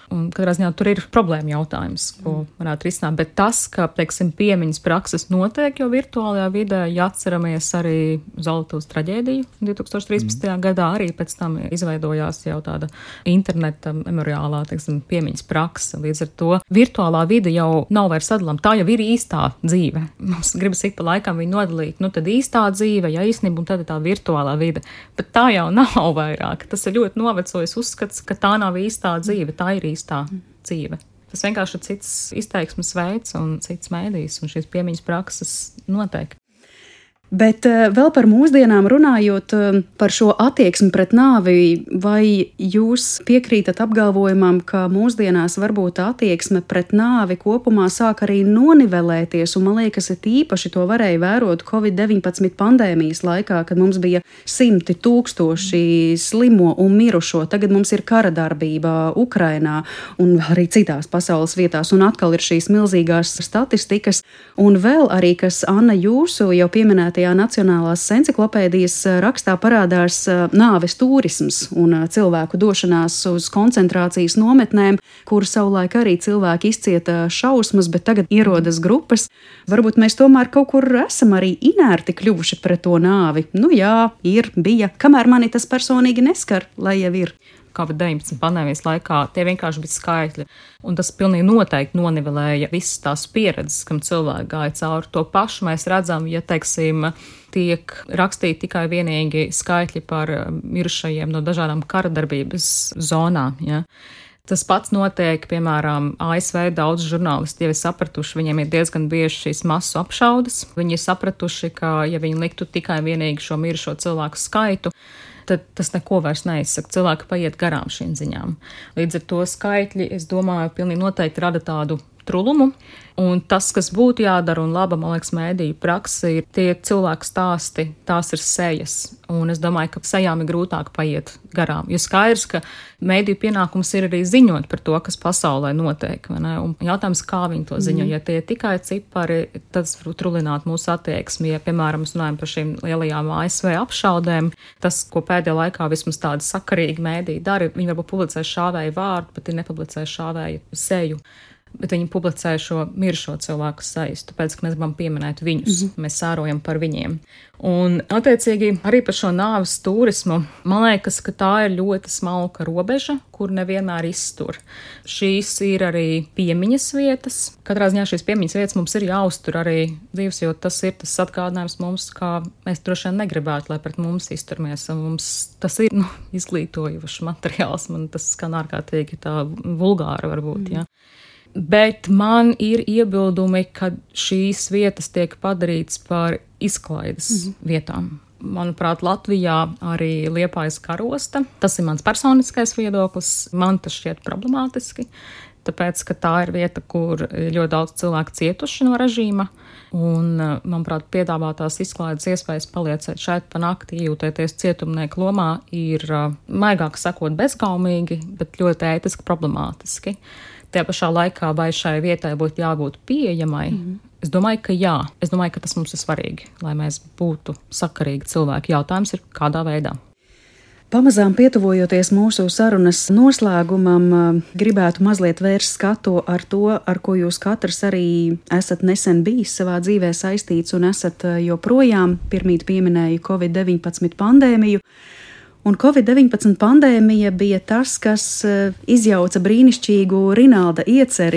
Un katrā ziņā tur ir problēma jautājums, ko varētu risināt. Bet tas, ka, teiksim, piemiņas prakses notiek jau virtuālajā vidē, ja atceramies arī Zolotuvas traģēdiju 2013. gadā, arī pēc tam izveidojās jau tāda interneta memoriālā, teiksim, piemiņas prakse. Līdz ar to virtuālā vide jau nav vairs sadalām. Tā jau ir īstā dzīve. Mums gribas ik pa laikam viņu nodalīt. Tad īstā dzīve, ja īstenība, un tad ir tā virtuālā vide. Bet tā jau nav vairāk. Tas ir ļoti novecojis uzskats, ka tā nav īstā dzīve, tā ir īstā dzīve. Tas vienkārši ir cits izteiksmes veids un cits mēdījis, un šīs piemiņas prakses notiek. Bet vēl par mūsdienām runājot par šo attieksmi pret nāvi, vai jūs piekrītat apgalvojumam, ka mūsdienās varbūt attieksme pret nāvi kopumā sāk arī nonivelēties, un man liekas, ka īpaši to varēja vērot Covid-19 pandēmijas laikā, kad mums bija 100 000 slimo un mirušo. Tagad mums ir kara darbība Ukrainā un arī citās pasaules vietās, un atkal ir šīs milzīgās statistikas. Un vēl arī, kas, Anna, jūsu jau pieminētajā Nacionālās enciklopēdijas rakstā parādās nāves turisms un cilvēku došanās uz koncentrācijas nometnēm, kur savulaik arī cilvēki izcieta šausmas, bet tagad ierodas grupas. Varbūt mēs tomēr kaut kur esam arī inerti kļuvuši pret to nāvi. Nu jā, bija. Kamēr mani tas personīgi neskar, lai jau ir. Covid-19 pandēmijas laikā tie vienkārši bija skaitļi. Un tas pilnīgi noteikti nonivelēja visas tās pieredzes, kam cilvēki gāja cauri. To pašu mēs redzam, ja, teiksim, tiek rakstīti tikai vienīgi skaitļi par mirušajiem no dažādām kara darbības zonām. Ja. Tas pats notiek, piemēram, ASV daudz žurnālisti jau ir sapratuši, viņiem ir diezgan bieži šīs masu apšaudes. Viņi ir sapratuši, ka ja viņi liktu tikai vienīgi šo mirušo cilvēku skaitu, tad tas neko vairs neizsaka. Cilvēki paiet garām šīm ziņām. Līdz ar to skaitļi, es domāju, pilnīgi noteikti rada tādu trulumu. Un tas, kas būtu jādara un laba, man liekas, mēdīju praksa, ir tie cilvēku stāsti, tās ir sejas. Un es domāju, ka sejām ir grūtāk paiet garām. Jo skaidrs, ka mēdīju pienākums ir arī ziņot par to, kas pasaulē notiek. Vai ne? Un jautājums, kā viņi to ziņo. Ja tie tikai cipari, tad trulināt mūsu attieksmi. Ja, piemēram, mēs runājam par šīm lielajām ASV apšaudēm, tas, ko pēdējā laikā vismaz tādi sakarīgi mēdīji dara, viņi varbūt publicē šāvēju vārdu, bet ir nepublicē šāvēju seju. Bet viņi publicē šo mirušo cilvēku sejas, tāpēc, ka mēs gribam pieminēt viņus, mēs sērojam par viņiem. Un, attiecīgi, arī par šo nāves turismu, man liekas, ka tā ir ļoti smalka robeža, kur nevienmēr iztur. Šīs ir arī piemiņas vietas. Katrā ziņā šīs piemiņas vietas mums ir jāuztur arī dzīves, jo tas ir tas atgādinājums mums, kā mēs droši vien negribētu, lai pret mums izturmies. Mums tas ir izglītojošs materiāls, man tas skan ārkārtīgi tā vulgāra varbūt, ja. Bet man ir iebildumi, ka šīs vietas tiek padarītas par izklaides vietām. Manuprāt, Latvijā arī Liepājas karosta. Tas ir mans personiskais viedoklis. Man tas šķiet problemātiski, tāpēc, ka tā ir vieta, kur ļoti daudz cilvēku cietuši no režīma. Un, manuprāt, piedāvātās izklaides iespējas paliecēt šeit pa nakti, jūtēties cietumnieku lomā, ir maigāk sakot bezgaumīgi, bet ļoti ētiski problemātiski. Tajā pašā laikā, vai šai vietai būtu jābūt pieejamai, es domāju, ka jā. Es domāju, ka tas mums ir svarīgi, lai mēs būtu sakarīgi cilvēki. Jautājums ir, kādā veidā. Pamazām pietuvojoties mūsu sarunas noslēgumam, gribētu mazliet vērst skatu ar to, ar ko jūs katrs arī esat nesen bijis savā dzīvē saistīts un esat joprojām. Pirmīt pieminēju Covid-19 pandēmiju. Un Covid-19 pandēmija bija tas, kas izjauca brīnišķīgu Rinalda ieceri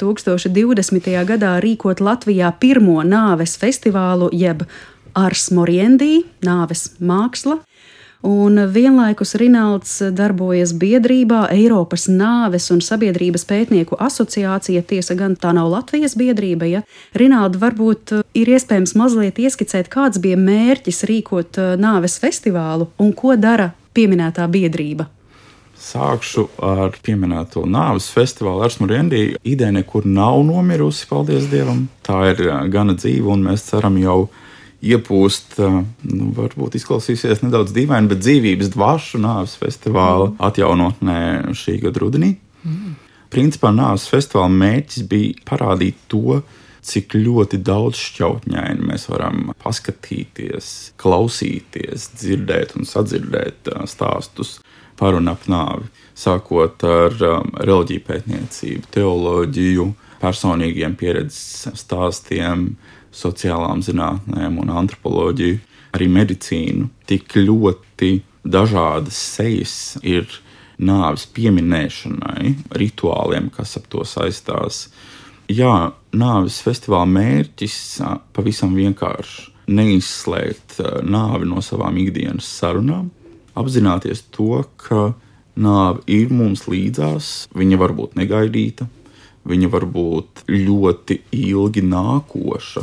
2020. gadā rīkot Latvijā pirmo nāves festivālu, jeb Ars Moriendi, nāves māksla. Un vienlaikus Rinalds darbojas biedrībā Eiropas nāves un sabiedrības pētnieku asociācija, tiesa gan tā nav Latvijas biedrība, ja. Rinalda, varbūt ir iespējams mazliet ieskicēt, kāds bija mērķis rīkot nāves festivālu un ko dara pieminētā biedrība? Sākšu ar pieminēto nāves festivālu Ars Moriendi. Ideja nekur nav nomirusi, paldies Dievam. Tā ir gana dzīva un mēs ceram jau iepūst, varbūt izklausīsies nedaudz dīvaini, bet dzīvības dvašu nāves festivāla atjaunotnē šī gada rudenī. Principā nāves festivāla mērķis bija parādīt to, cik ļoti daudz šķautņaini mēs varam paskatīties, klausīties, dzirdēt un sadzirdēt stāstus par un ap nāvi, sākot ar reliģiju pētniecību, teoloģiju, personīgiem pieredzes stāstiem, sociālām zinātnēm un antropoloģiju, arī medicīnu. Tik ļoti dažādas sejas ir nāves pieminēšanai, rituāliem, kas ap to saistās. Jā, nāves festivāla mērķis pavisam vienkārši neizslēgt nāvi no savām ikdienas sarunām, apzināties to, ka nāve ir mums līdzās, viņa var būt negaidīta, viņa var būt ļoti ilgi nākoša,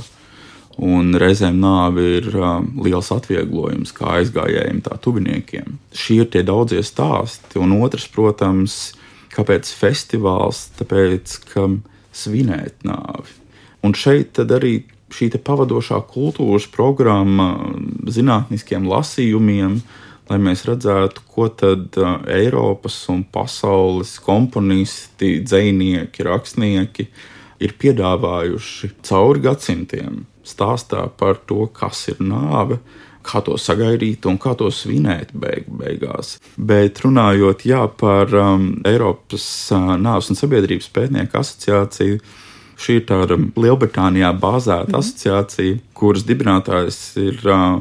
un reizēm nāve ir liels atvieglojums kā aizgājējiem, tā tuviniekiem. Šie ir tie daudzie stāsti, un otrs, protams, kāpēc festivāls? Tāpēc, ka svinēt nāvi. Un šeit tad arī šī te pavadošā kultūras programma zinātniskiem lasījumiem, lai mēs redzētu, ko tad Eiropas un pasaules komponisti, dzejnieki, rakstnieki ir piedāvājuši cauri gadsimtiem stāstā par to, kas ir nāve, kā to sagaidīt un kā to svinēt beigās. Bet runājot par Eiropas nāves un sabiedrības pētnieku asociāciju, šī ir tāda Lielbritānijā bāzēta asociācija, kuras dibinātājs ir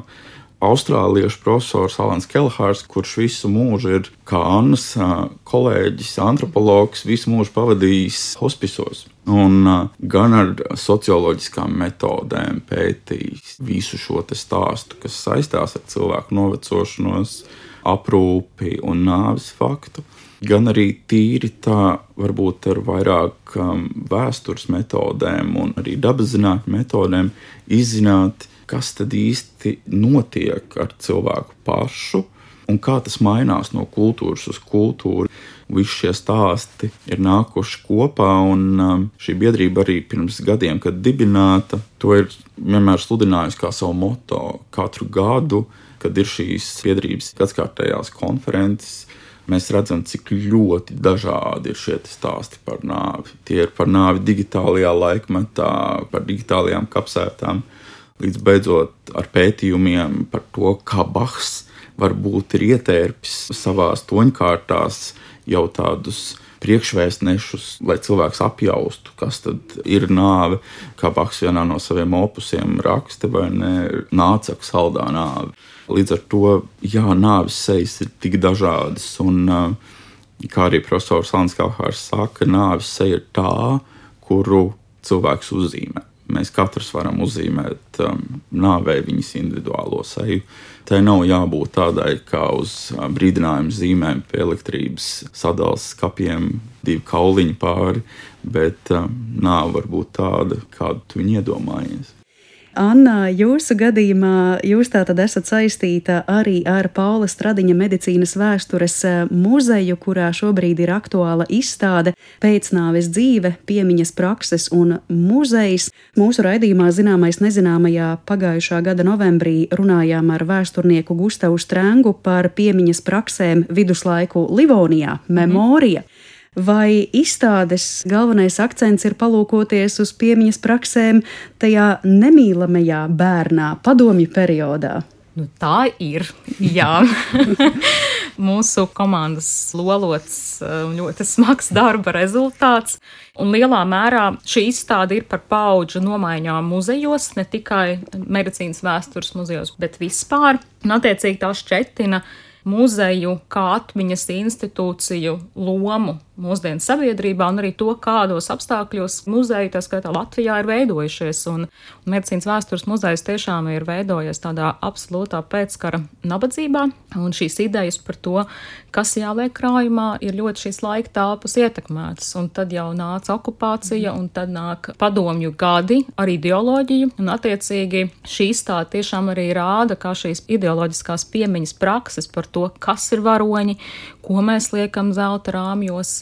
austrāliešu profesors Alans Kelhārs, kurš visu mūžu ir kā Annas kolēģis, antropologs, visu mūžu pavadījis hospisos. Un gan ar socioloģiskām metodēm pētījis visu šo te stāstu, kas saistās ar cilvēku novecošanos, aprūpi un nāves faktu, gan arī tīri tā varbūt ar vairāk vēstures metodēm un arī dabaszinātņu metodēm izzināt, kas tad īsti notiek ar cilvēku pašu un kā tas mainās no kultūras uz kultūru. Visi šie stāsti ir nākuši kopā, un šī biedrība arī pirms gadiem, kad dibināta, to ir vienmēr sludinājusi kā savu moto. Katru gadu, kad ir šīs biedrības gadskārtējās konferences, mēs redzam, cik ļoti dažādi ir šie stāsti par nāvi. Tie ir par nāvi digitālajā laikmetā, par digitālajām kapsētām, līdz beidzot ar pētījumiem par to, kā Bachs varbūt ir ietērpis savās toņkārtās jau tādus priekšvēstnešus, lai cilvēks apjaustu, kas tad ir nāve, kā Bachs vienā no saviem opusiem raksta, vai ne, nācak saldā nāve. Līdz ar to, jā, nāves sejas ir tik dažādas, un kā arī profesors Alans Kelhārs saka, nāves seja ir tā, kuru cilvēks uzzīmē. Mēs katrs varam uzzīmēt nāvei viņas individuālo seju. Tai nav jābūt tādai kā uz brīdinājumu zīmēm pie elektrības sadales skapiem, 2 kauliņi pāri, bet nāve var būt tāda, kādu tu viņu iedomājies. Anna, jūsu gadījumā jūs tātad esat saistīta arī ar Paula Stradiņa medicīnas vēstures muzeju, kurā šobrīd ir aktuāla izstāde Pēcnāves dzīve, piemiņas prakses un muzejs. Mūsu raidījumā Zināmais nezināmajā pagājušā gada novembrī runājām ar vēsturnieku Gustavu Strēngu par piemiņas praksēm viduslaiku Livonijā, Memorija. Vai izstādes galvenais akcents ir palūkoties uz piemiņas praksēm tajā nemīlamajā bērnā, padomju periodā? Nu, tā ir, jā. Mūsu komandas lolots un ļoti smags darba rezultāts. Un lielā mērā šī izstāde ir par paudžu nomaiņām muzejos, ne tikai medicīnas vēstures muzejos, bet vispār. Un attiecīgi tā šķetina muzeju kā atmiņas institūciju lomu mūsdienu sabiedrībā un arī to, kādos apstākļos muzeji, tā skaitā Latvijā, ir veidojušies. Un medicīnas vēstures muzejs tiešām ir veidojies tādā absolūtā pēckara nabadzībā. Un šīs idejas par to, kas jāliek krājumā, ir ļoti šīs laika telpas ietekmētas. Un tad jau nāca okupācija, un tad nāk padomju gadi ar ideoloģiju. Un attiecīgi šī izstāde tiešām arī rāda, kā šīs ideoloģiskās piemiņas prakses par to, kas ir varoņi, ko mēs liekam zelta rāmjos,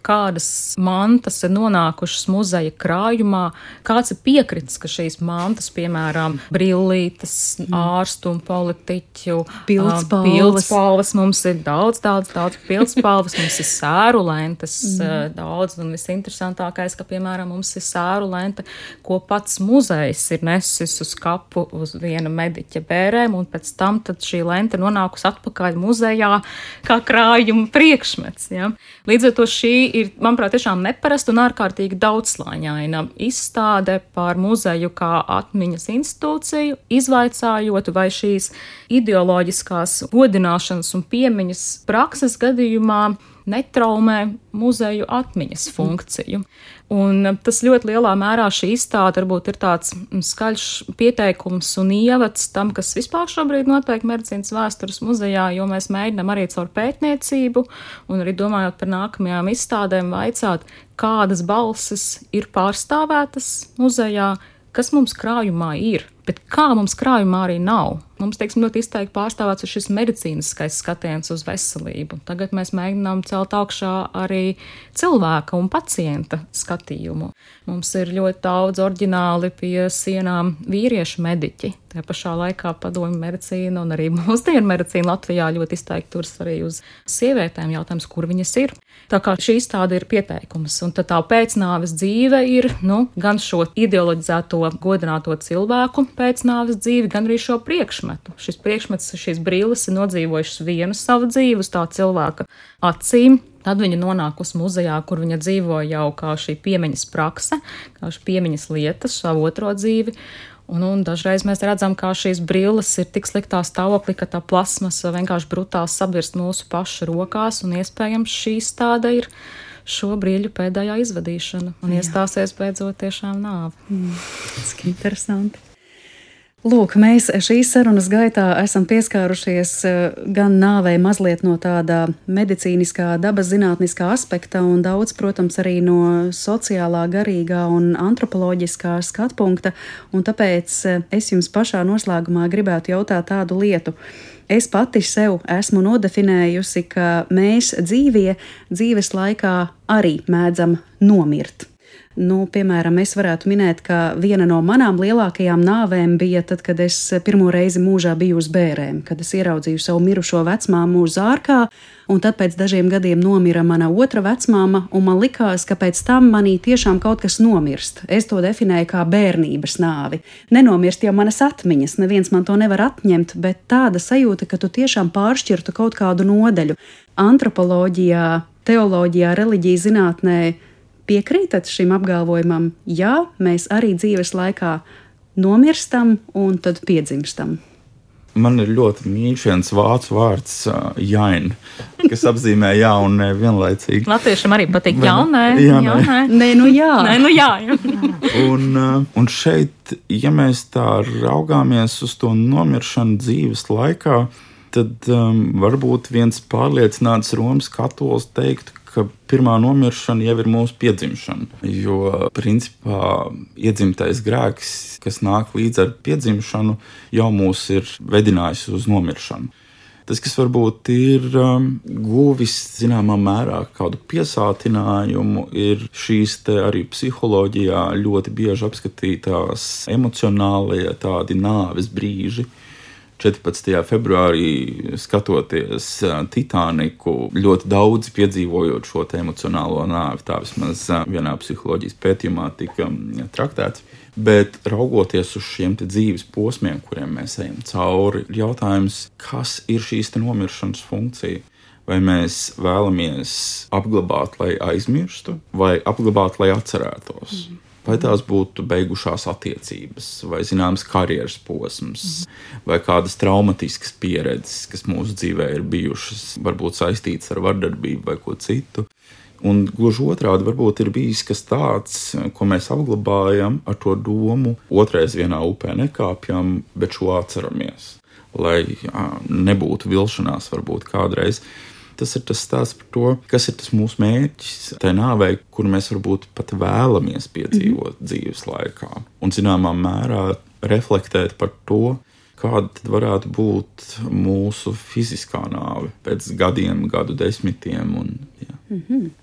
kādas mantas ir nonākušas muzeja krājumā, kāds ir piekritis, ka šīs mantas, piemēram, brillītes, ārstu un politiķu, pildspalvas, mums ir daudz pildspalvas, mums ir sēru lentes daudz, un visinteresantākais, ka, piemēram, mums ir sēru lente, ko pats muzejs ir nesis uz kapu uz viena mediķa bērēm, un pēc tam tad šī lente nonākusi atpakaļ muzejā kā krājuma priekšmets. Ja? Līdz ar to šī ir, manuprāt, tiešām neparasta un ārkārtīgi daudzslāņaina izstāde par muzeju kā atmiņas institūciju, izvaicājot, vai šīs ideoloģiskās godināšanas un piemiņas prakses gadījumā netraumē muzeju atmiņas funkciju. Un tas ļoti lielā mērā šī izstāde varbūt ir tāds skaļš pieteikums un ievads tam, kas vispār šobrīd notiek medicīnas vēstures muzejā, jo mēs mēģinām arī caur pētniecību un arī domājot par nākamajām izstādēm vaicāt, kādas balsis ir pārstāvētas muzejā, kas mums krājumā ir, bet kā mums krājumā arī nav. Mums, teiksim, ļoti izteikti pārstāvēts ir šis medicīniskais skatiens uz veselību. Tagad mēs mēģinām celt augšā arī cilvēka un pacienta skatījumu. Mums ir ļoti daudz oriģināli pie sienām vīriešu mediķi. Tajā pašā laikā padomju medicīna un arī mūsdienu medicīna Latvijā ļoti izteikti turas arī uz sievietēm jautājums, kur viņas ir. Tā kā šī izstāde ir pieteikums, un tad tā pēcnāves dzīve ir, gan šo ideoloģizēto, godināto cilvēku pēcnāves dzīvi, gan arī šo priekšmetu. Šis priekšmets, šīs brilles ir nodzīvojušas vienu savu dzīvi uz tā cilvēka acīm. Tad viņa nonākusi muzejā, kur viņa dzīvo jau kā šī piemiņas prakse, kā šī piemiņas lietas, savu otro dzīvi. Un dažreiz mēs redzam, kā šīs brilles ir tik sliktā stāvoklī, ka tā plasmasa vienkārši brutāli sabirst mūsu pašu rokās, un iespējams šī izstāde ir šo brīļu pēdējā izvadīšana, un iestāsies beidzot tiešām nāve. Tas ir interesanti. Lūk, mēs šīs sarunas gaitā esam pieskārušies gan nāvei mazliet no tāda medicīniskā, dabas zinātniskā aspekta un daudz, protams, arī no sociālā, garīgā un antropoloģiskā skatpunkta, un tāpēc es jums pašā noslēgumā gribētu jautāt tādu lietu. Es pati sev esmu nodefinējusi, ka mēs dzīves laikā arī mēdzam nomirt. Piemēram, es varētu minēt, ka viena no manām lielākajām nāvēm bija tad, kad es pirmo reizi mūžā biju uz bērēm, kad es ieraudzīju savu mirušo vecmāmu uz ārkā, un tad pēc dažiem gadiem nomira mana otra vecmāma, un man likās, ka pēc tam manī tiešām kaut kas nomirst. Es to definēju kā bērnības nāvi. Nenomirst jau manas atmiņas, neviens man to nevar atņemt, bet tāda sajūta, ka tu tiešām pāršķirtu kaut kādu nodeļu. Antropoloģijā, teoloģijā, reliģijas zinātnē piekrītat šim apgalvojumam? Jā, mēs arī dzīves laikā nomirstam un tad piedzimstam. Man ir ļoti mīļš viens vācu vārds jain, kas apzīmē jā un nē vienlaicīgi. Latviešam arī patīk jā un nē. Jā. Nē, jā. Un šeit, ja mēs tā raugāmies uz to nomiršanu dzīves laikā, tad varbūt viens pārliecināts Romas katolis teiktu, ka pirmā nomiršana jau ir mūsu piedzimšana, jo principā iedzimtais grēks, kas nāk līdz ar piedzimšanu, jau mūs ir vedinājis uz nomiršanu. Tas, kas varbūt ir guvis zināmā mērā kādu piesātinājumu, ir šīs te arī psiholoģijā ļoti bieži apskatītās emocionālie tādi nāves brīži. 14. februārī skatoties Titaniku, ļoti daudz piedzīvojot šo te emocionālo nāvi, tā vismaz vienā psiholoģijas pētījumā tika traktēts. Bet raugoties uz šiem te dzīves posmiem, kuriem mēs ejam cauri, ir jautājums, kas ir šīs te nomiršanas funkcija? Vai mēs vēlamies apglabāt, lai aizmirstu, vai apglabāt, lai atcerētos? Vai tās būtu beigušās attiecības, vai zināms karjeras posms, vai kādas traumatiskas pieredzes, kas mūsu dzīvē ir bijušas, varbūt saistītas ar vardarbību vai ko citu. Un gluži otrādi varbūt ir bijis kas tāds, ko mēs apglabājam ar to domu, otrais vienā upē nekāpjam, bet šo atceramies, lai nebūtu vilšanās varbūt kādreiz. Tas ir tas stāsts par to, kas ir tas mūsu mērķis, tai nāvei, kur mēs varbūt pat vēlamies piedzīvot dzīves laikā. Un zināmā mērā reflektēt par to, kāda tad varētu būt mūsu fiziskā nāve pēc gadiem, gadu desmitiem.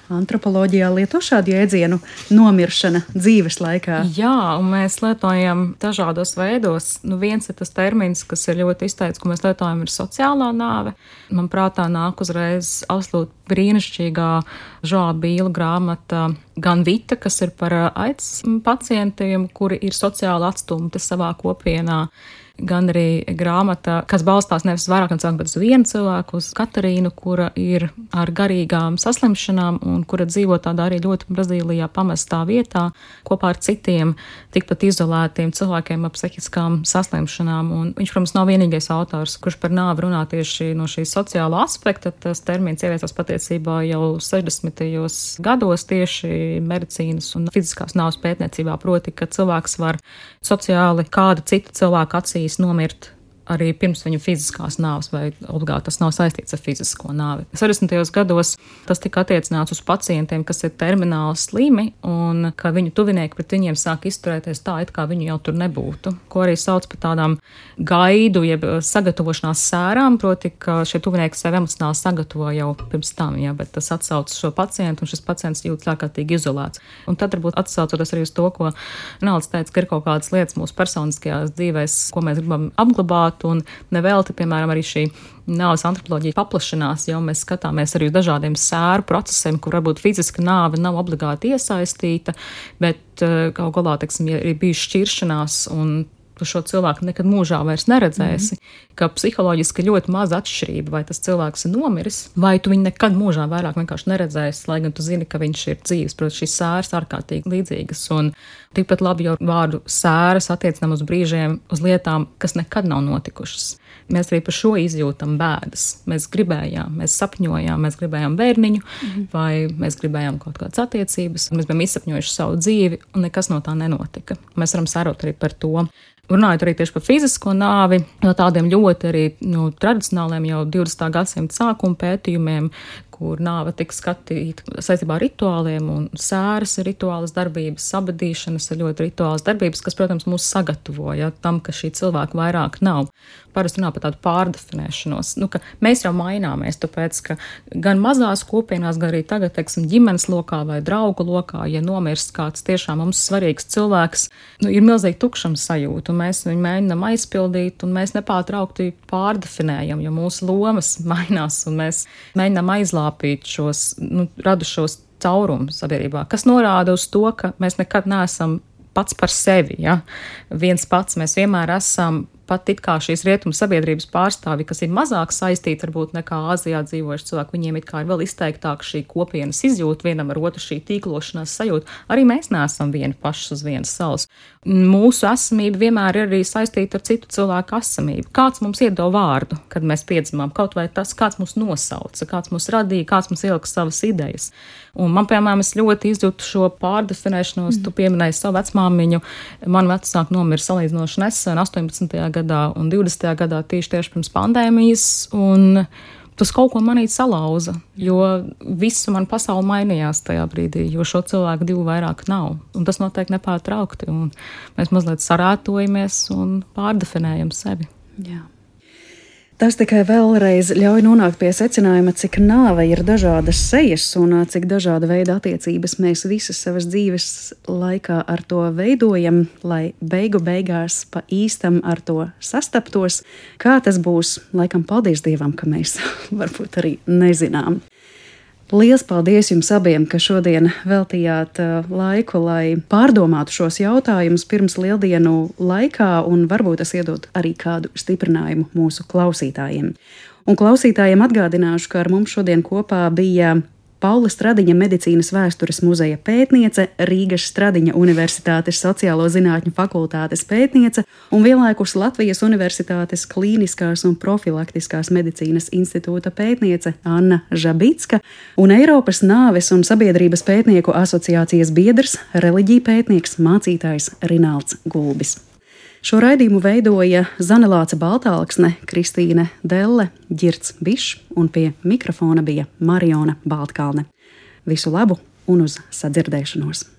antropoloģijā lieto šādu jēdzienu nomiršana dzīves laikā. Jā, un mēs lietojam dažādos veidos. Viens ir tas termins, kas ir ļoti izteikts, ko mēs lietojam, ir sociālā nāve. Man prātā nāk uzreiz absolūti brīnišķīgā Žoā Bīla grāmata gan Vita, kas ir par aids pacientiem, kuri ir sociāli atstumti savā kopienā, gan arī grāmata, kas balstās nevis vairākiem cilvēkiem, bet uz vienu cilvēku, uz Katarīnu, kura ir ar garīgām saslimšanām un kura dzīvo tādā arī ļoti Brazīlijā pamestā vietā, kopā ar citiem tikpat izolētiem cilvēkiem ar psihiskām saslimšanām. Un viņš, protams, nav vienīgais autors, kurš par nāvi runā tieši no šī sociāla aspekta. Tas termins ieviesās patiesībā jau 60. gados tieši medicīnas un fiziskās nāves pētniecībā, proti, ka cilvēks var sociāli kādu citu cilvēku acīs nomirt arī pirms viņu fiziskās nāves, vai obligāti tas nav saistīts ar fizisko nāvi. 60. gados tas tika attiecināts uz pacientiem, kas ir termināli slimi, un ka viņu tuvinieki pret viņiem sāk izturēties tā, it kā viņu jau tur nebūtu, ko arī sauc par tādām gaidu, jeb sagatavošanās sērām, proti, ka šie tuvinieki sevi emocionāli sagatavo jau pirms tam, ja, bet tas atsauc šo pacientu, un šis pacients jūtas ārkārtīgi izolēts. Un tad varbūt atsaucoties arī uz to, ko Rinalds teica, ka ir kaut kādas lietas mūsu personiskajās dzīvēs, ko mēs gribam apglabāt, un nevelti, piemēram, arī šī nāves antropoloģija paplašinās, jau mēs skatāmies arī uz dažādiem sēru procesiem, kur varbūt fiziska nāve nav obligāti iesaistīta, bet kaut galā, teiksim, ja ir bijusi šķiršanās un tu šo cilvēku nekad mūžā vairs neredzēsi, ka psiholoģiski ļoti maza atšķirība, vai tas cilvēks ir nomiris, vai tu viņu nekad mūžā vairāk vienkārši neredzēsi, lai gan tu zini, ka viņš ir dzīves. Protams, šīs sēras ārkārtīgi līdzīgas, un tikpat labi jau vārdu sēras attiecinām uz brīžiem, uz lietām, kas nekad nav notikušas. Mēs arī par šo izjūtam bēdas. Mēs gribējām, mēs sapņojām, mēs gribējām bērniņu, vai mēs gribējām kaut kādas attiecības, mēs bijām izsapņojuši savu dzīvi, un nekas no tā nenotika. Mēs varam sērot arī par to. Runājot arī tieši par fizisko nāvi, no tādiem ļoti arī tradicionāliem jau 20. gadsimta sākuma pētījumiem, kur nāve tika skatīta saistībā ar rituāliem, un sēras ir rituālas darbības, sabadīšanas ir ļoti rituālas darbības, kas, protams, mūs sagatavoja tam, ka šī cilvēka vairāk nav. Parasti runā par tādu pārdefinēšanos, ka mēs jau maināmies, tāpēc, ka gan mazās kopienās, gan arī tagad, teiksim, ģimenes lokā vai draugu lokā, ja nomirst kāds tiešām mums svarīgs cilvēks, ir milzīgi tukšums sajūta, un mēs viņu mēģinām aizpildīt, un mēs nepārtraukti pārdefinējam, jo mūsu lomas mainās, un mēs mēģinām aizlāpīt šos radušos caurumus sabiedrībā, kas norāda uz to, ka mēs nekad neesam pats par sevi. Ja? Viens pats mēs vienmēr esam pat it kā šīs rietumu sabiedrības pārstāvi, kas ir mazāk saistīti varbūt nekā Āzijā dzīvojuši cilvēki, viņiem it kā ir vēl izteiktāk šī kopienas izjūta, vienam ar otru šī tīklošanās sajūta. Arī mēs neesam vieni paši uz vienas salas. Mūsu esamība vienmēr ir arī saistīta ar citu cilvēku esamību. Kāds mums iedod vārdu, kad mēs piedzimām, kaut vai tas, kāds mūs nosauca, kāds mūs radīja, kāds mums ielika savas idejas. Un man, piemēram, es ļoti izjūtu šo pārdefinēšanos, tu pieminēji savu vecmāmiņu, man vecāki nomira salīdzinoši nesen, 18. gadā un 20. gadā tieši pirms pandēmijas, un tas kaut ko manī salauza, jo visu man pasauli mainījās tajā brīdī, jo šo cilvēku divu vairāk nav, un tas noteikti nepārtraukti, un mēs mazliet sarētojamies un pārdefinējam sevi. Jā. Tas tikai vēlreiz ļauj nonākt pie secinājuma, cik nāve ir dažādas sejas un cik dažāda veida attiecības mēs visas savas dzīves laikā ar to veidojam, lai beigu beigās pa īstam ar to sastaptos. Kā tas būs, laikam paldies Dievam, ka mēs varbūt arī nezinām. Liels paldies jums abiem, ka šodien veltījāt laiku, lai pārdomātu šos jautājumus pirms lieldienu laikā, un varbūt tas iedod arī kādu stiprinājumu mūsu klausītājiem. Un klausītājiem atgādināšu, ka ar mums šodien kopā bija Paula Stradiņa medicīnas vēstures muzeja pētniece, Rīgas Stradiņa Universitātes sociālo zinātņu fakultātes pētniece un vienlaikus Latvijas Universitātes klīniskās un profilaktiskās medicīnas institūta pētniece Anna Žabicka un Eiropas nāves un sabiedrības pētnieku asociācijas biedrs, reliģija pētnieks, mācītājs Rinalds Gulbis. Šo raidījumu veidoja Zanelāce Baltālksne, Kristīne Delle, Ģirds Bišs un pie mikrofona bija Mariona Baltkalne. Visu labu un uz sadzirdēšanos!